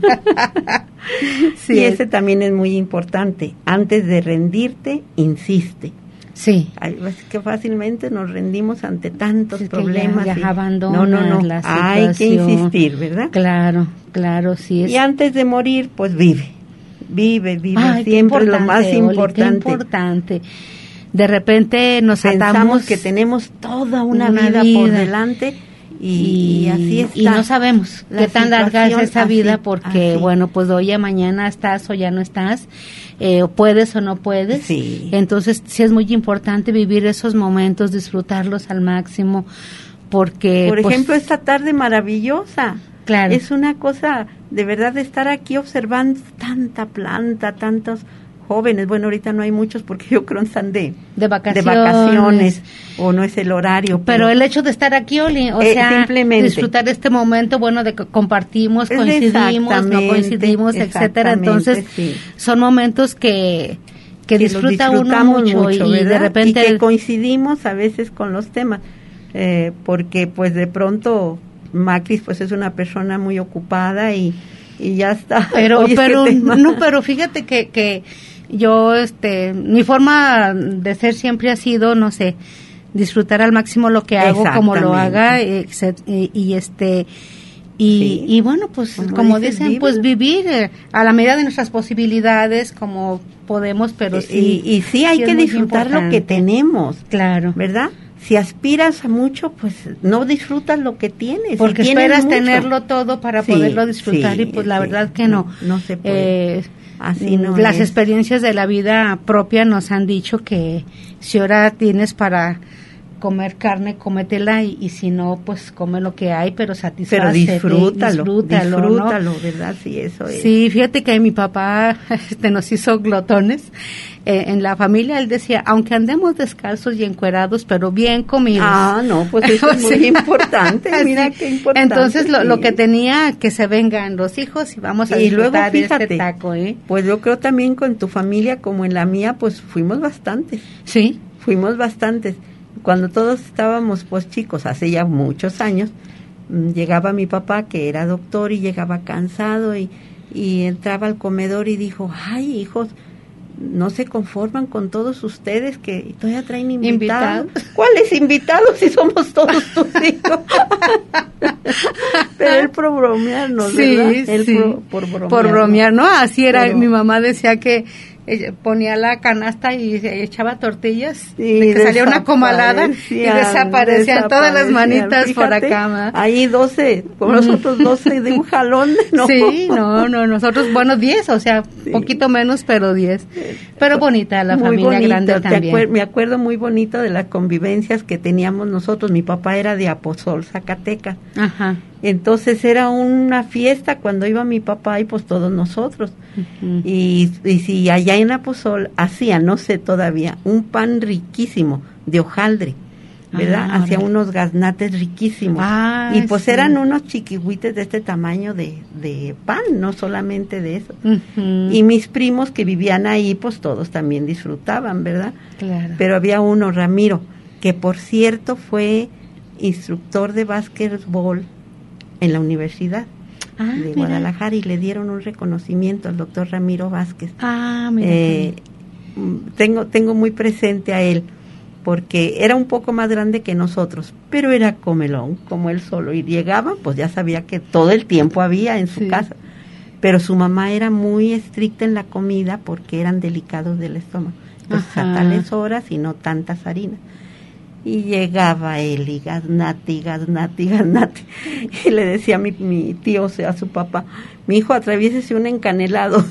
Sí, y ese también es muy importante. Antes de rendirte, insiste. Sí. Ay, es que fácilmente nos rendimos ante tantos es problemas. Ya, ya y, abandonas no, no, no. la Hay que insistir, ¿verdad? Claro, claro, sí es. Y antes de morir, pues vive. Vive, vive. Ay, siempre es lo más Oli, importante. Qué importante. De repente nos pensamos atamos que tenemos toda una, una vida, vida por delante. Y, y así está. Y no sabemos qué tan larga es esa así, vida porque, así. bueno, pues hoy a mañana estás o ya no estás, eh, puedes o no puedes. Sí. Entonces, sí es muy importante vivir esos momentos, disfrutarlos al máximo, porque... Por pues, ejemplo, esta tarde maravillosa. Claro. Es una cosa, de verdad, de estar aquí observando tanta planta, tantos jóvenes. Bueno, ahorita no hay muchos porque yo creo que están de, de, vacaciones. de vacaciones o no es el horario. Pero, pero el hecho de estar aquí, Oli, o eh, sea, simplemente disfrutar este momento, bueno, de que compartimos, coincidimos, no coincidimos, etcétera. Entonces, sí. son momentos que, que, que disfruta uno mucho, mucho y ¿verdad? de repente... Y que coincidimos a veces con los temas, eh, porque pues de pronto Macris pues es una persona muy ocupada y, y ya está. Pero, Oye, pero, no, pero fíjate que... que yo, este, mi forma de ser siempre ha sido, no sé, disfrutar al máximo lo que hago, como lo haga, y, y este, y, sí. y bueno, pues, como, como dicen, vive. pues vivir eh, a la medida de nuestras posibilidades, como podemos, pero sí. Y, y sí, hay sí que disfrutar lo que tenemos. Claro. ¿Verdad? Si aspiras a mucho, pues no disfrutas lo que tienes. Porque si esperas mucho. tenerlo todo para sí, poderlo disfrutar sí, y pues la sí, verdad que no. No, no se puede. Eh, Así no Las es. experiencias de la vida propia nos han dicho que si ahora tienes para comer carne, cómetela, y, y si no, pues come lo que hay, pero satisfácete. Pero disfrútalo, disfrútalo, disfrútalo, ¿no? ¿verdad? Sí, eso es. Sí, fíjate que mi papá este, nos hizo glotones. Eh, en la familia él decía, aunque andemos descalzos y encuerados, pero bien comidos. Ah, no, pues eso es muy Sí. importante, mira Sí. qué importante. Entonces lo, sí. lo que tenía, que se vengan los hijos y vamos a Y luego, disfrutar fíjate, este taco, ¿eh? Pues yo creo también con tu familia como en la mía, pues fuimos bastantes, Sí. fuimos bastantes. Cuando todos estábamos pues chicos, hace ya muchos años, mm, llegaba mi papá que era doctor y llegaba cansado y, y entraba al comedor y dijo, ay hijos, no se conforman con todos ustedes que todavía traen invitados. Invitados. ¿Cuáles invitados si somos todos tus hijos? Pero él por bromearnos, Sí, ¿verdad? Él sí. por, por bromear. Por bromear, ¿no? Así era, Pero- mi mamá decía que ella ponía la canasta y se echaba tortillas, Sí, de que salía una comalada y desaparecían, desaparecían todas las desaparecían. manitas por Fíjate, la cama. Ahí doce, con nosotros doce de un jalón, ¿no? Sí, no, no, nosotros, bueno, diez, o sea, Sí. poquito menos, pero diez. Pero bonita la Muy familia bonito, grande te también. acuer- me acuerdo muy bonito de las convivencias que teníamos nosotros. Mi papá era de Aposol, Zacatecas. Ajá. Entonces era una fiesta cuando iba mi papá y pues todos nosotros. Ujú. Y, y si allá en Aposol hacía, no sé todavía, un pan riquísimo de hojaldre, ¿verdad? Ah, Hacía órale. unos gaznates riquísimos. Ah, y pues sí. eran unos chiquihuites de este tamaño de, de pan, no solamente de eso. Ujú. Y mis primos que vivían ahí, pues todos también disfrutaban, ¿verdad? Claro. Pero había uno, Ramiro, que por cierto fue instructor de básquetbol en la universidad Ah, de mira. Guadalajara y le dieron un reconocimiento al doctor Ramiro Vázquez. Ah, mira. Eh, mm, tengo, tengo muy presente a él porque era un poco más grande que nosotros, pero era comelón, como él solo, y llegaba, pues ya sabía que todo el tiempo había en su Sí. casa, pero su mamá era muy estricta en la comida porque eran delicados del estómago, entonces Ajá. a tales horas y no tantas harinas. Y llegaba él y gaznate, y gaznate, y gaznate. Y le decía a mi, mi tío, o sea, a su papá, mi hijo, atraviésese un encanelado.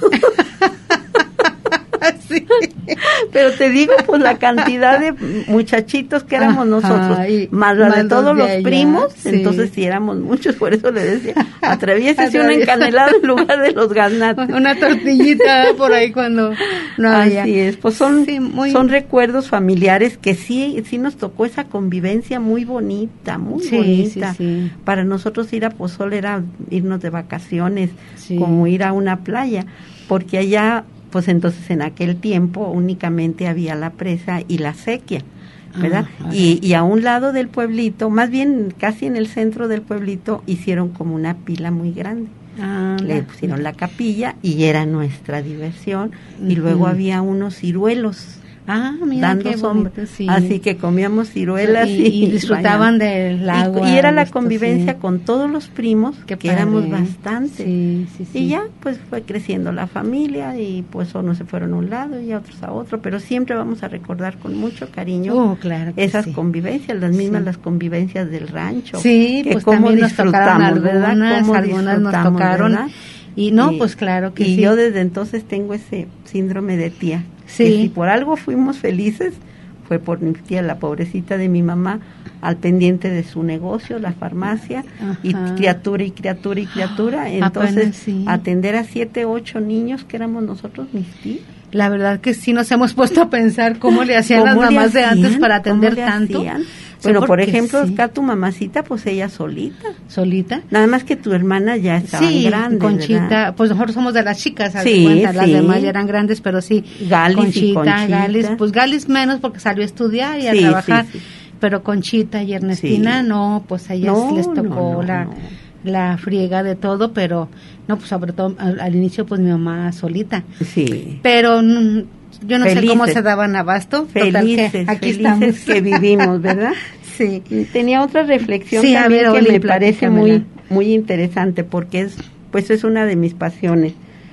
Sí. Pero te digo, pues la cantidad de muchachitos que éramos Ajá, nosotros, y más la más de los todos de los allá, primos, sí. entonces sí éramos muchos, por eso le decía, atraviésese un Atraviesa. encanelado en lugar de los gaznates. Una tortillita por ahí cuando no había. Así es, pues son, Sí, muy- son recuerdos familiares que sí, sí nos tocó esa convivencia muy bonita, muy Sí, bonita. sí, sí. Para nosotros ir a Pozol era irnos de vacaciones, Sí. como ir a una playa, porque allá, pues entonces en aquel tiempo únicamente había la presa y la sequía, ¿verdad? Ah, y, y a un lado del pueblito, más bien casi en el centro del pueblito, hicieron como una pila muy grande. Ah, Le pusieron la capilla y era nuestra diversión. Y Ujú. luego había unos ciruelos Ah, mira dando qué sombra. bonito, sí. Así que comíamos ciruelas y, y, y disfrutaban bañamos. del Y- agua. Y, era la esto, convivencia sí. con todos los primos, Qué que éramos padre. bastantes. Sí, sí, sí. Y ya, pues fue creciendo la familia y pues unos se fueron a un lado y otros a otro, pero siempre vamos a recordar con mucho cariño Oh, claro que esas sí. convivencias, las mismas Sí. las convivencias del rancho. Sí, que pues cómo también nos tocaron disfrutamos, ¿verdad? algunas, Cómo algunas nos disfrutamos, tocaron. ¿verdad? Y no, Y- pues claro que y sí. yo desde entonces tengo ese síndrome de tía. Sí. Que si por algo fuimos felices, fue por mi tía, la pobrecita de mi mamá, al pendiente de su negocio, la farmacia, y Ajá. criatura y criatura y criatura. Ah, Entonces, apenas sí. atender a siete, ocho niños que éramos nosotros, mis tías. La verdad que sí nos hemos puesto a pensar cómo le hacían las ¿Cómo le mamás de antes hacían? para atender ¿Cómo le tanto. hacían? Sí, Bueno, por porque ejemplo, sí. acá tu mamacita, pues ella solita. Solita. Nada más que tu hermana ya estaba Sí, grande, Conchita, ¿verdad? pues nosotros somos de las chicas, haz de Sí, cuenta, las sí. demás ya eran grandes, pero sí. Galis y Conchita, Conchita. Galis, pues Galis menos porque salió a estudiar y a Sí, trabajar, sí, sí. pero Conchita y Ernestina Sí. no, pues a ellas No, les tocó no, no, la no. la friega de todo, pero no, pues sobre todo al, al inicio pues mi mamá solita, Sí. pero mm, yo no sé cómo Felices. se daban abasto, total Felices, que aquí felices estamos. que vivimos, ¿verdad? Sí. Tenía otra reflexión Sí, a también ver, que Oli, me parece platícamela. muy muy interesante porque es pues es una de mis pasiones,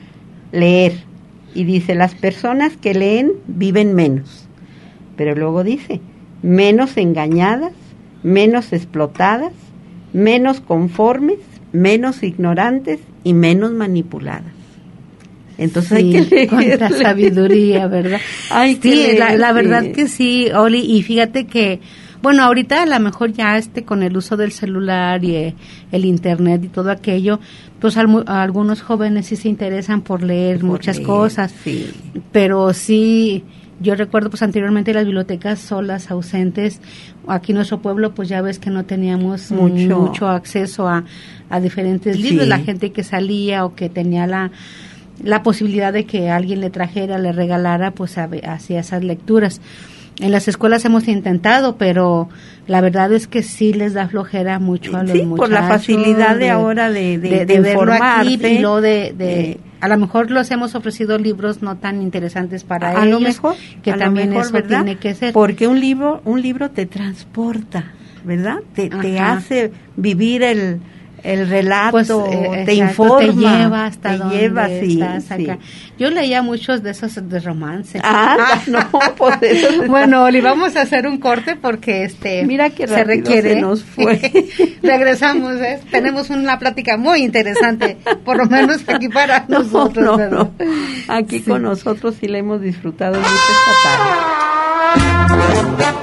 leer. Y dice, las personas que leen viven menos. Pero luego dice, menos engañadas, menos explotadas, menos conformes, menos ignorantes y menos manipuladas. Entonces sí, hay que leer. Cuánta sabiduría, ¿verdad? Hay que sí, leer, la, la sí. verdad que sí, Oli, y fíjate que, bueno, ahorita a lo mejor ya este con el uso del celular y eh, el internet y todo aquello, pues al, algunos jóvenes sí se interesan por leer por muchas leer, cosas, sí. pero sí, yo recuerdo pues anteriormente las bibliotecas solas, ausentes, aquí en nuestro pueblo pues ya ves que no teníamos mucho, mucho acceso a, a diferentes libros, sí. La gente que salía o que tenía la la posibilidad de que alguien le trajera, le regalara, pues hacía esas lecturas. En las escuelas hemos intentado, pero la verdad es que sí les da flojera mucho a los sí, muchachos. Por la facilidad de, de ahora de, de, de, de, de informarse. Aquí y lo de, de eh, a lo mejor los hemos ofrecido libros no tan interesantes para a ellos. Lo mejor, que a también lo mejor, eso ¿verdad? Tiene que ser. Porque un libro, un libro te transporta, ¿verdad? Te, te hace vivir el el relato, pues, eh, te exacto, informa, te lleva hasta te donde lleva, sí, estás acá. Sí. Yo leía muchos de esos de romance. Ah, ah. no, pues eso bueno, Oli, vamos a hacer un corte porque este mira que se requiere. Se nos fue. Regresamos, ¿eh? Tenemos una plática muy interesante, por lo menos aquí para no, nosotros. No, ¿verdad? no. Aquí sí. Con nosotros sí la hemos disfrutado mucho esta tarde.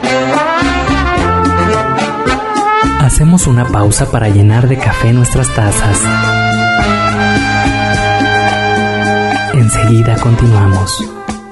Hacemos una pausa para llenar de café nuestras tazas. Enseguida continuamos.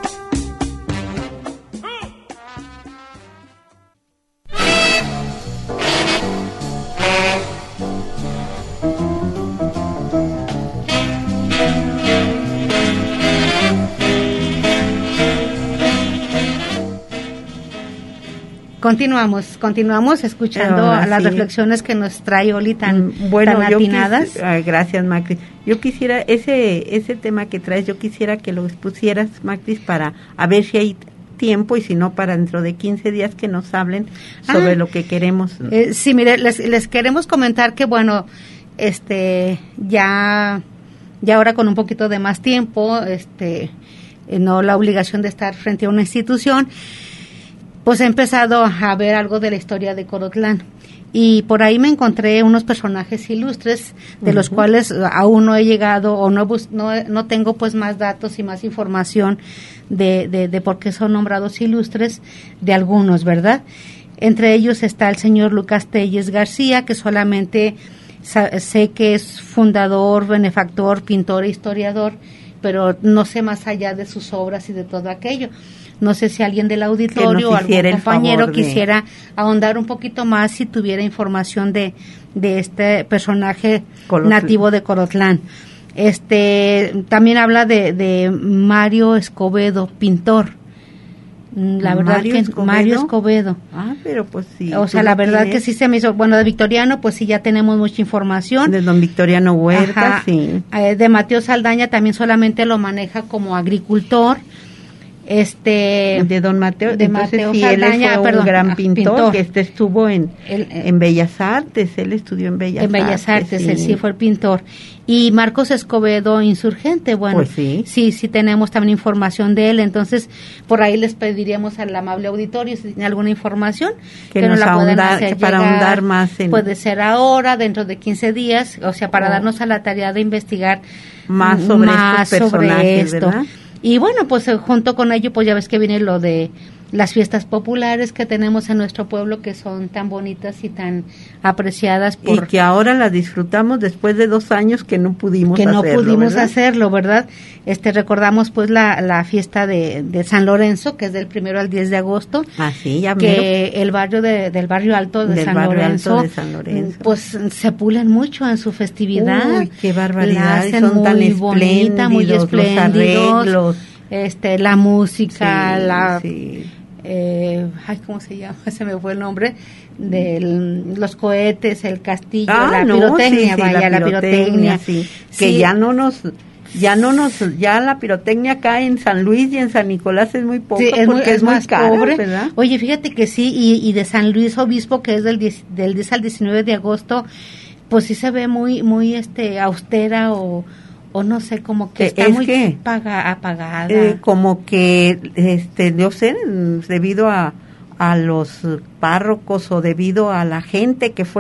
Continuamos, continuamos escuchando Ahora, las sí. reflexiones que nos trae Oli tan, bueno, tan atinadas. Yo quis, gracias, Macris. Yo quisiera, ese ese tema que traes, yo quisiera que lo expusieras, Macris, para a ver si hay tiempo y si no, para dentro de quince días que nos hablen sobre ah, lo que queremos. Eh, sí, mire, les, les queremos comentar que, bueno, este ya, ya ahora con un poquito de más tiempo, este no la obligación de estar frente a una institución, pues he empezado a ver algo de la historia de Colotlán y por ahí me encontré unos personajes ilustres de uh-huh. los cuales aún no he llegado o no bus- no, no tengo pues más datos y más información de, de, de por qué son nombrados ilustres de algunos, ¿verdad? Entre ellos está el señor Lucas Telles García, que solamente sa- sé que es fundador, benefactor, pintor e historiador, pero no sé más allá de sus obras y de todo aquello. No sé si alguien del auditorio o algún compañero de... quisiera ahondar un poquito más si tuviera información de, de este personaje Colotlán. Nativo de Colotlán. Este, también habla de, de Mario Escobedo, pintor. La verdad Mario que Escobedo. Mario Escobedo. Ah, pero pues sí. O sea, la verdad que sí se me hizo, bueno, de Victoriano, pues sí ya tenemos mucha información. De don Victoriano Huerta, Ajá. sí. Eh, de Mateo Saldaña también solamente lo maneja como agricultor. Este de don Mateo, de entonces Mateo sí, Saldaña, él fue perdón, un gran pintor, pintor, que este estuvo en el, eh, en Bellas Artes, él estudió en Bellas en Artes. En Bellas Artes, sí. él sí fue el pintor. Y Marcos Escobedo, insurgente, bueno, pues sí. sí, sí tenemos también información de él, entonces por ahí les pediríamos al amable auditorio si tiene alguna información que, que nos nos la puedan ahondar, hacer para llegar, ahondar más en... puede ser ahora, dentro de quince días, o sea, para oh. darnos a la tarea de investigar más sobre más estos personajes, sobre esto. ¿verdad? Y bueno, pues junto con ello, pues ya ves que viene lo de las fiestas populares que tenemos en nuestro pueblo, que son tan bonitas y tan apreciadas por... Y que ahora las disfrutamos después de dos años que no pudimos que hacerlo, no pudimos ¿verdad? hacerlo, ¿verdad? Este, recordamos pues la, la fiesta de, de San Lorenzo, que es del primero al diez de agosto. Ah, sí, ya que mero. el barrio de, del barrio alto de, del San, barrio Lorenzo, alto de San Lorenzo, pues se pulen mucho en su festividad. Uy, qué barbaridad, la hacen son muy tan bonita, muy espléndidos, los este, la música, sí, la... Sí. Eh, ay, ¿cómo se llama? Se me fue el nombre de los cohetes, el castillo, ah, la no, pirotecnia, sí, sí, vaya, la pirotecnia, la pirotecnia. Sí. Sí. Que ya no nos, ya no nos, ya la pirotecnia acá en San Luis y en San Nicolás es muy poca, sí, es porque muy, es, es muy más cara, pobre, ¿verdad? Oye, fíjate que sí, y, y de San Luis Obispo, que es del diez, del diez al diecinueve de agosto, pues sí se ve muy, muy, este, austera o o no sé, como que está es muy que, paga, apagada. Eh, como que, este, yo sé, debido a, a los párrocos o debido a la gente que fue,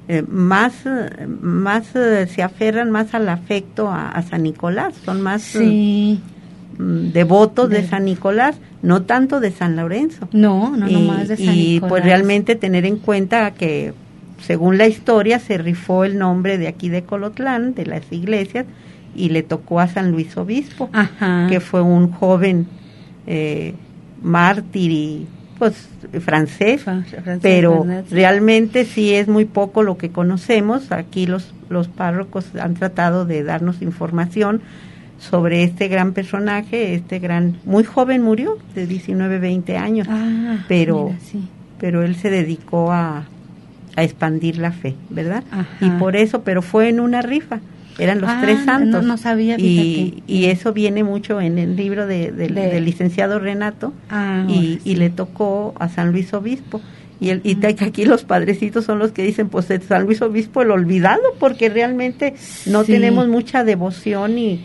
eh, más, más eh, se aferran más al afecto a, a San Nicolás, son más sí. eh, devotos de, de San Nicolás, no tanto de San Lorenzo. No, no, y, no más de San y Nicolás. Pues realmente tener en cuenta que según la historia se rifó el nombre de aquí de Colotlán, de las iglesias, y le tocó a San Luis Obispo, Ajá. que fue un joven eh, mártir y pues francés, francés pero francés. Realmente sí es muy poco lo que conocemos. Aquí los, los párrocos han tratado de darnos información sobre este gran personaje, este gran, muy joven murió, de diecinueve, veinte años, ah, pero, mira, sí. pero él se dedicó a, a expandir la fe, ¿verdad? Ajá. Y por eso, pero fue en una rifa, eran los ah, tres santos. No, no sabía, y, y eso viene mucho en el libro de, de, de, del licenciado Renato, ah, y, sí. y le tocó a San Luis Obispo. Y, el, y aquí los padrecitos son los que dicen, pues San Luis Obispo el olvidado, porque realmente no sí. tenemos mucha devoción y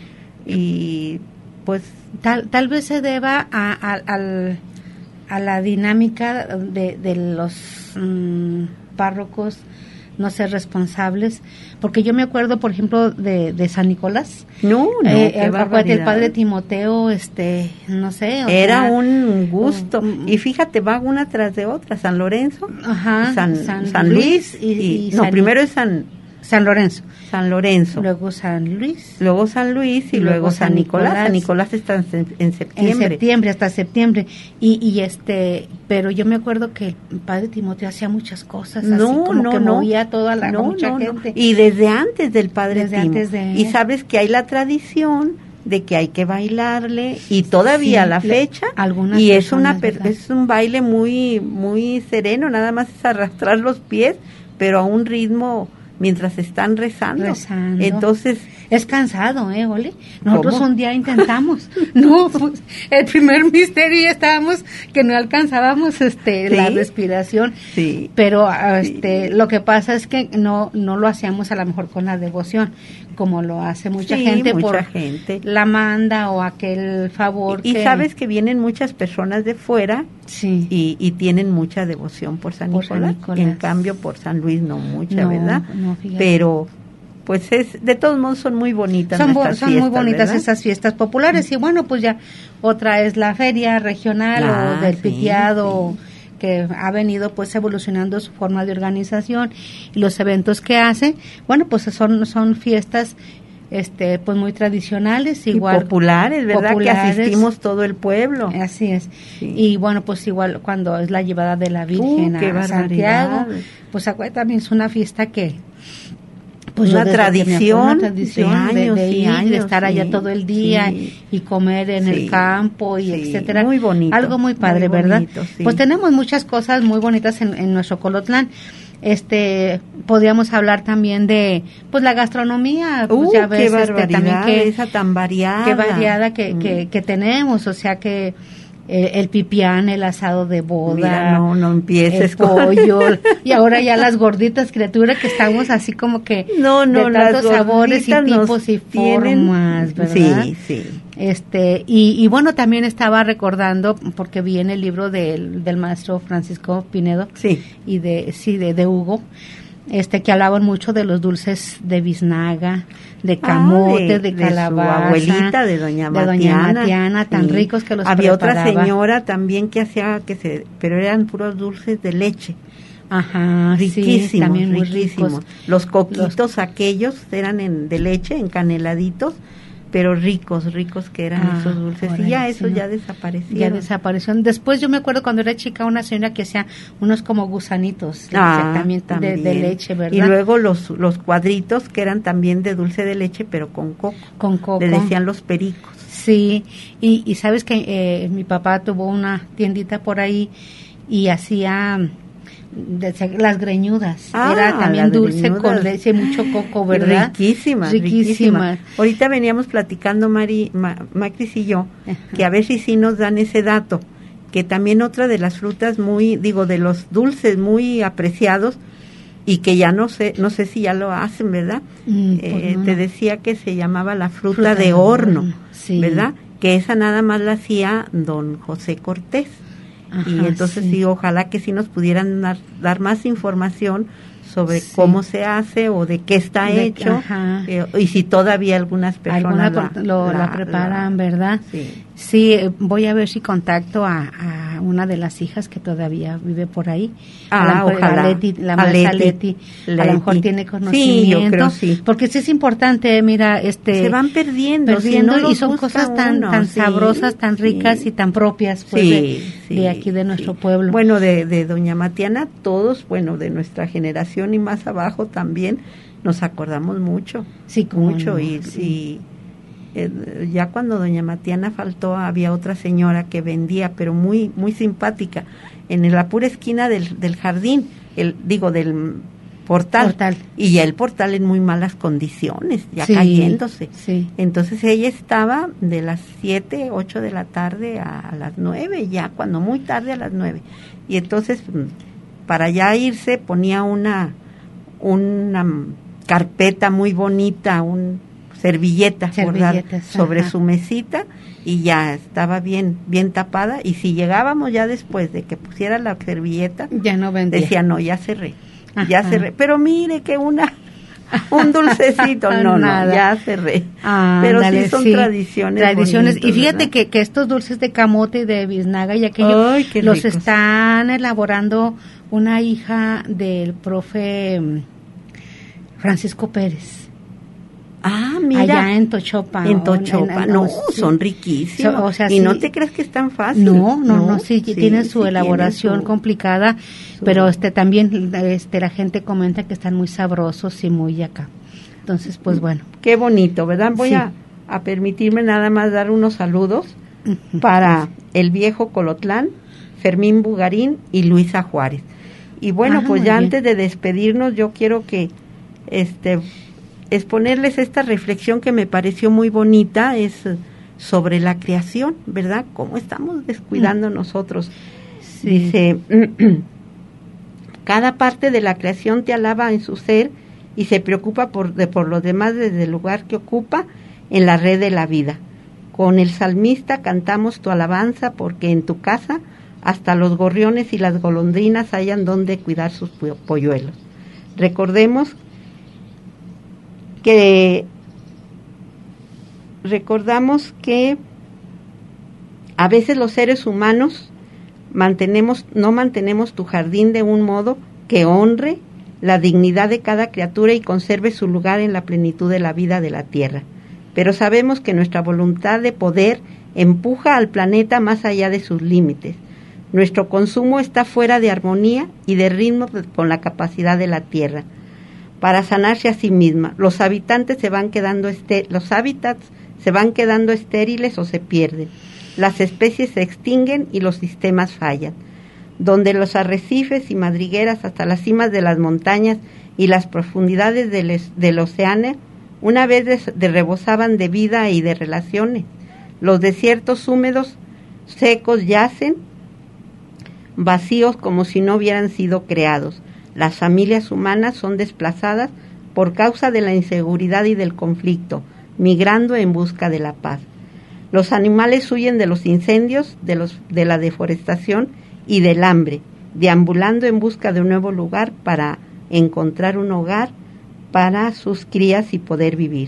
y pues tal tal vez se deba a, a, al, a la dinámica de, de los mmm, párrocos no ser responsables, porque yo me acuerdo por ejemplo de, de San Nicolás, no, no, eh, el, el padre Timoteo, este no sé, era sea, un gusto, um, y fíjate, va una tras de otra, San Lorenzo, ajá, San, San, San Luis, Luis y, y, y no, San, primero es San San Lorenzo. San Lorenzo. Luego San Luis. Luego San Luis y, y luego, luego San Nicolás. Nicolás. San Nicolás está en, en septiembre. En septiembre, hasta septiembre. Y, y este, pero yo me acuerdo que el padre Timoteo hacía muchas cosas, no, así como no, que no. movía toda la no, mucha no, gente. No. Y desde antes del padre desde Timo. Antes de... Y sabes que hay la tradición de que hay que bailarle y todavía a sí, la fecha algunas y es una ¿verdad? Es un baile muy muy sereno, nada más es arrastrar los pies, pero a un ritmo mientras están rezando. rezando. Entonces, es cansado, ¿eh, Oli? Nosotros ¿cómo? Un día intentamos. No, pues, el primer misterio ya estábamos que no alcanzábamos este ¿sí? la respiración. Sí. Pero este sí. lo que pasa es que no no lo hacíamos a lo mejor con la devoción, como lo hace mucha sí, gente mucha por gente. La manda o aquel favor. Y, que... y sabes que vienen muchas personas de fuera sí. y, y tienen mucha devoción por San, por Nicolás. San Nicolás. En cambio, por San Luis no mucha, no, ¿verdad? No, pero pues es de todos modos son muy bonitas son, nuestras son fiestas, muy bonitas ¿verdad? Esas fiestas populares y bueno pues ya otra es la feria regional ah, o del sí, piteado sí. que ha venido pues evolucionando su forma de organización y los eventos que hace, bueno pues son son fiestas este pues muy tradicionales, igual y populares, ¿verdad? Populares, que asistimos todo el pueblo. Así es. Sí. Y bueno, pues igual cuando es la llevada de la Virgen uh, a Santiago, pues también es una fiesta que pues una, tradición, una tradición de años, de, de, ir, años, de estar allá sí, todo el día sí. y comer en sí, el campo y sí, etcétera. Muy bonito. Algo muy padre, muy ¿verdad? Bonito, sí. Pues tenemos muchas cosas muy bonitas en, en nuestro Colotlán. Este, podríamos hablar también de, pues la gastronomía, pues uh, ya ves, qué este, también que esa tan variada, qué variada que, mm. que, que tenemos, o sea que Eh, el pipián, el asado de boda, mira, no, no empieces el pollo, con... y ahora ya las gorditas criaturas que estamos así como que no, no, de tantos sabores y tipos y tienen... formas, ¿verdad? Sí, sí. Este, y, y bueno, también estaba recordando, porque vi en el libro del, del maestro Francisco Pinedo, sí. y de, sí, de, de Hugo, este, que hablaban mucho de los dulces de biznaga, de camote, ah, de, de calabaza, de su abuelita, de doña Matiana, de doña Matiana, tan sí. ricos que los había preparaba. Otra señora también que hacía que se, pero eran puros dulces de leche. Ajá, riquísimos, sí, también muy riquísimos. ricos. Los coquitos los... aquellos eran en, de leche, encaneladitos, pero ricos, ricos que eran ah, esos dulces. Y ya eso ya desapareció. Ya desapareció. Después yo me acuerdo cuando era chica una señora que hacía unos como gusanitos ah, también, también. De, de leche, ¿verdad? Y luego los los cuadritos que eran también de dulce de leche, pero con coco. Con coco. Le decían los pericos. Sí, y, y sabes que eh, mi papá tuvo una tiendita por ahí y hacía... De, las greñudas, ah, era también dulce greñudas. Con leche, mucho coco, ¿verdad? Riquísimas, riquísimas. riquísimas. Ahorita veníamos platicando Mari, Ma, Macris y yo, ajá, que a ver si sí nos dan ese dato, que también otra de las frutas muy, digo, de los dulces muy apreciados y que ya no sé, no sé si ya lo hacen, ¿verdad? Mm, eh, no. Te decía que se llamaba la fruta, fruta de horno, horno. Sí. ¿Verdad? Que esa nada más la hacía don José Cortés. Ajá, y entonces sí. sí, ojalá que sí nos pudieran dar, dar más información sobre sí. cómo se hace o de qué está de, hecho eh, y si todavía algunas personas Alguna la, lo, la, la preparan, la, ¿verdad? Sí. Sí, voy a ver si contacto a, a una de las hijas que todavía vive por ahí. Ah, a la, ojalá. A Leti, la maestra Leti, Leti, a lo mejor tiene conocimiento. Sí, yo creo sí. Porque sí es importante, mira, este... Se van perdiendo. perdiendo si no y son cosas tan uno, tan sí, sabrosas, tan ricas sí. y tan propias pues, sí, de, sí, de aquí, de nuestro sí. pueblo. Bueno, de, de doña Matiana, todos, bueno, de nuestra generación y más abajo también, nos acordamos mucho. Sí, mucho. No, y, sí. y eh, ya cuando doña Matiana faltó, había otra señora que vendía, pero muy muy simpática, en la pura esquina del, del jardín, el digo, del portal, portal. Y ya el portal en muy malas condiciones, ya sí, cayéndose. Sí. Entonces ella estaba de las siete, ocho de la tarde a, a las nueve, ya cuando muy tarde a las nueve. Y entonces, para ya irse, ponía una, una carpeta muy bonita, un servilleta, ¿verdad? sobre ajá. su mesita, y ya estaba bien bien tapada, y si llegábamos ya después de que pusiera la servilleta, ya no vendía. Decía, no, ya cerré, ajá. ya cerré, pero mire que una un dulcecito, no, Nada. no, ya cerré. Ah, pero dale, sí son sí. tradiciones Tradiciones, bonitos, y fíjate que, que estos dulces de camote y de biznaga y aquello, Ay, qué los ricos. están elaborando una hija del profe Francisco Pérez. Ah, mira. Allá en Tochopa. En Tochopa, en, en, no, sí. son riquísimos. So, o sea, y sí. no te crees que es tan fácil. No, no, no, no sí, sí, tienen su sí, elaboración tienen su, complicada, su... pero este también este la gente comenta que están muy sabrosos y muy acá. Entonces, pues bueno. Qué bonito, ¿verdad? Voy sí. a, a permitirme nada más dar unos saludos uh-huh. para el viejo Colotlán, Fermín Bugarín y Luisa Juárez. Y bueno, ah, pues ya bien. antes de despedirnos, yo quiero que este exponerles esta reflexión que me pareció muy bonita, es sobre la creación, ¿verdad? Cómo estamos descuidando mm. nosotros. Sí. Dice, cada parte de la creación te alaba en su ser y se preocupa por, de, por los demás desde el lugar que ocupa en la red de la vida. Con el salmista cantamos tu alabanza porque en tu casa hasta los gorriones y las golondrinas hayan donde cuidar sus polluelos. Recordemos que recordamos que a veces los seres humanos mantenemos no mantenemos tu jardín de un modo que honre la dignidad de cada criatura y conserve su lugar en la plenitud de la vida de la tierra. Pero sabemos que nuestra voluntad de poder empuja al planeta más allá de sus límites. Nuestro consumo está fuera de armonía y de ritmo con la capacidad de la tierra para sanarse a sí misma. Los habitantes se van quedando este, los hábitats se van quedando estériles o se pierden. Las especies se extinguen y los sistemas fallan. Donde los arrecifes y madrigueras hasta las cimas de las montañas y las profundidades del, del océano una vez de, de rebosaban de vida y de relaciones. Los desiertos húmedos secos yacen vacíos como si no hubieran sido creados. Las familias humanas son desplazadas por causa de la inseguridad y del conflicto, migrando en busca de la paz. Los animales huyen de los incendios, de, los, de la deforestación y del hambre, deambulando en busca de un nuevo lugar para encontrar un hogar para sus crías y poder vivir.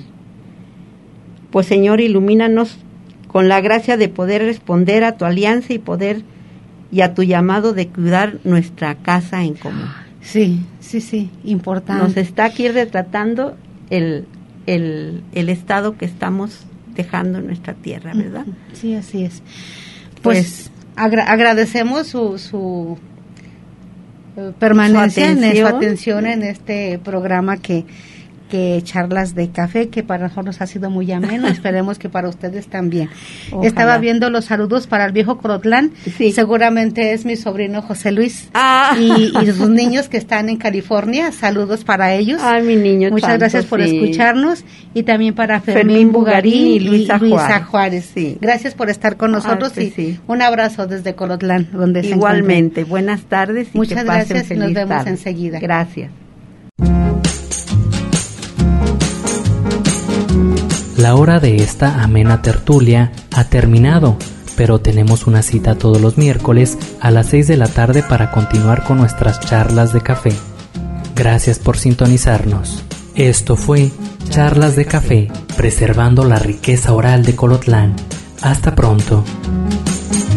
Pues Señor, ilumínanos con la gracia de poder responder a tu alianza y poder y a tu llamado de cuidar nuestra casa en común. Sí, sí, sí, importante. Nos está aquí retratando el, el, el estado que estamos dejando en nuestra tierra, ¿verdad? Sí, así es. Pues, pues agra- agradecemos su, su uh, permanencia, su en su atención en este programa que que charlas de café, que para nosotros ha sido muy ameno, esperemos que para ustedes también. Ojalá. Estaba viendo los saludos para el viejo Colotlán, sí. Seguramente es mi sobrino José Luis, ah. y, y sus niños que están en California, saludos para ellos. Ay, mi niño. Muchas tanto, gracias por sí. escucharnos, y también para Fermín, Fermín Bugarín y Luisa, y Luisa Juárez. Juárez. Sí. Gracias por estar con nosotros, Ay, y sí. un abrazo desde Colotlán, donde se igualmente, buenas tardes y muchas que pasen gracias, feliz nos vemos tarde. enseguida. Gracias. La hora de esta amena tertulia ha terminado, pero tenemos una cita todos los miércoles a las seis de la tarde para continuar con nuestras charlas de café. Gracias por sintonizarnos. Esto fue Charlas de Café, preservando la riqueza oral de Colotlán. Hasta pronto.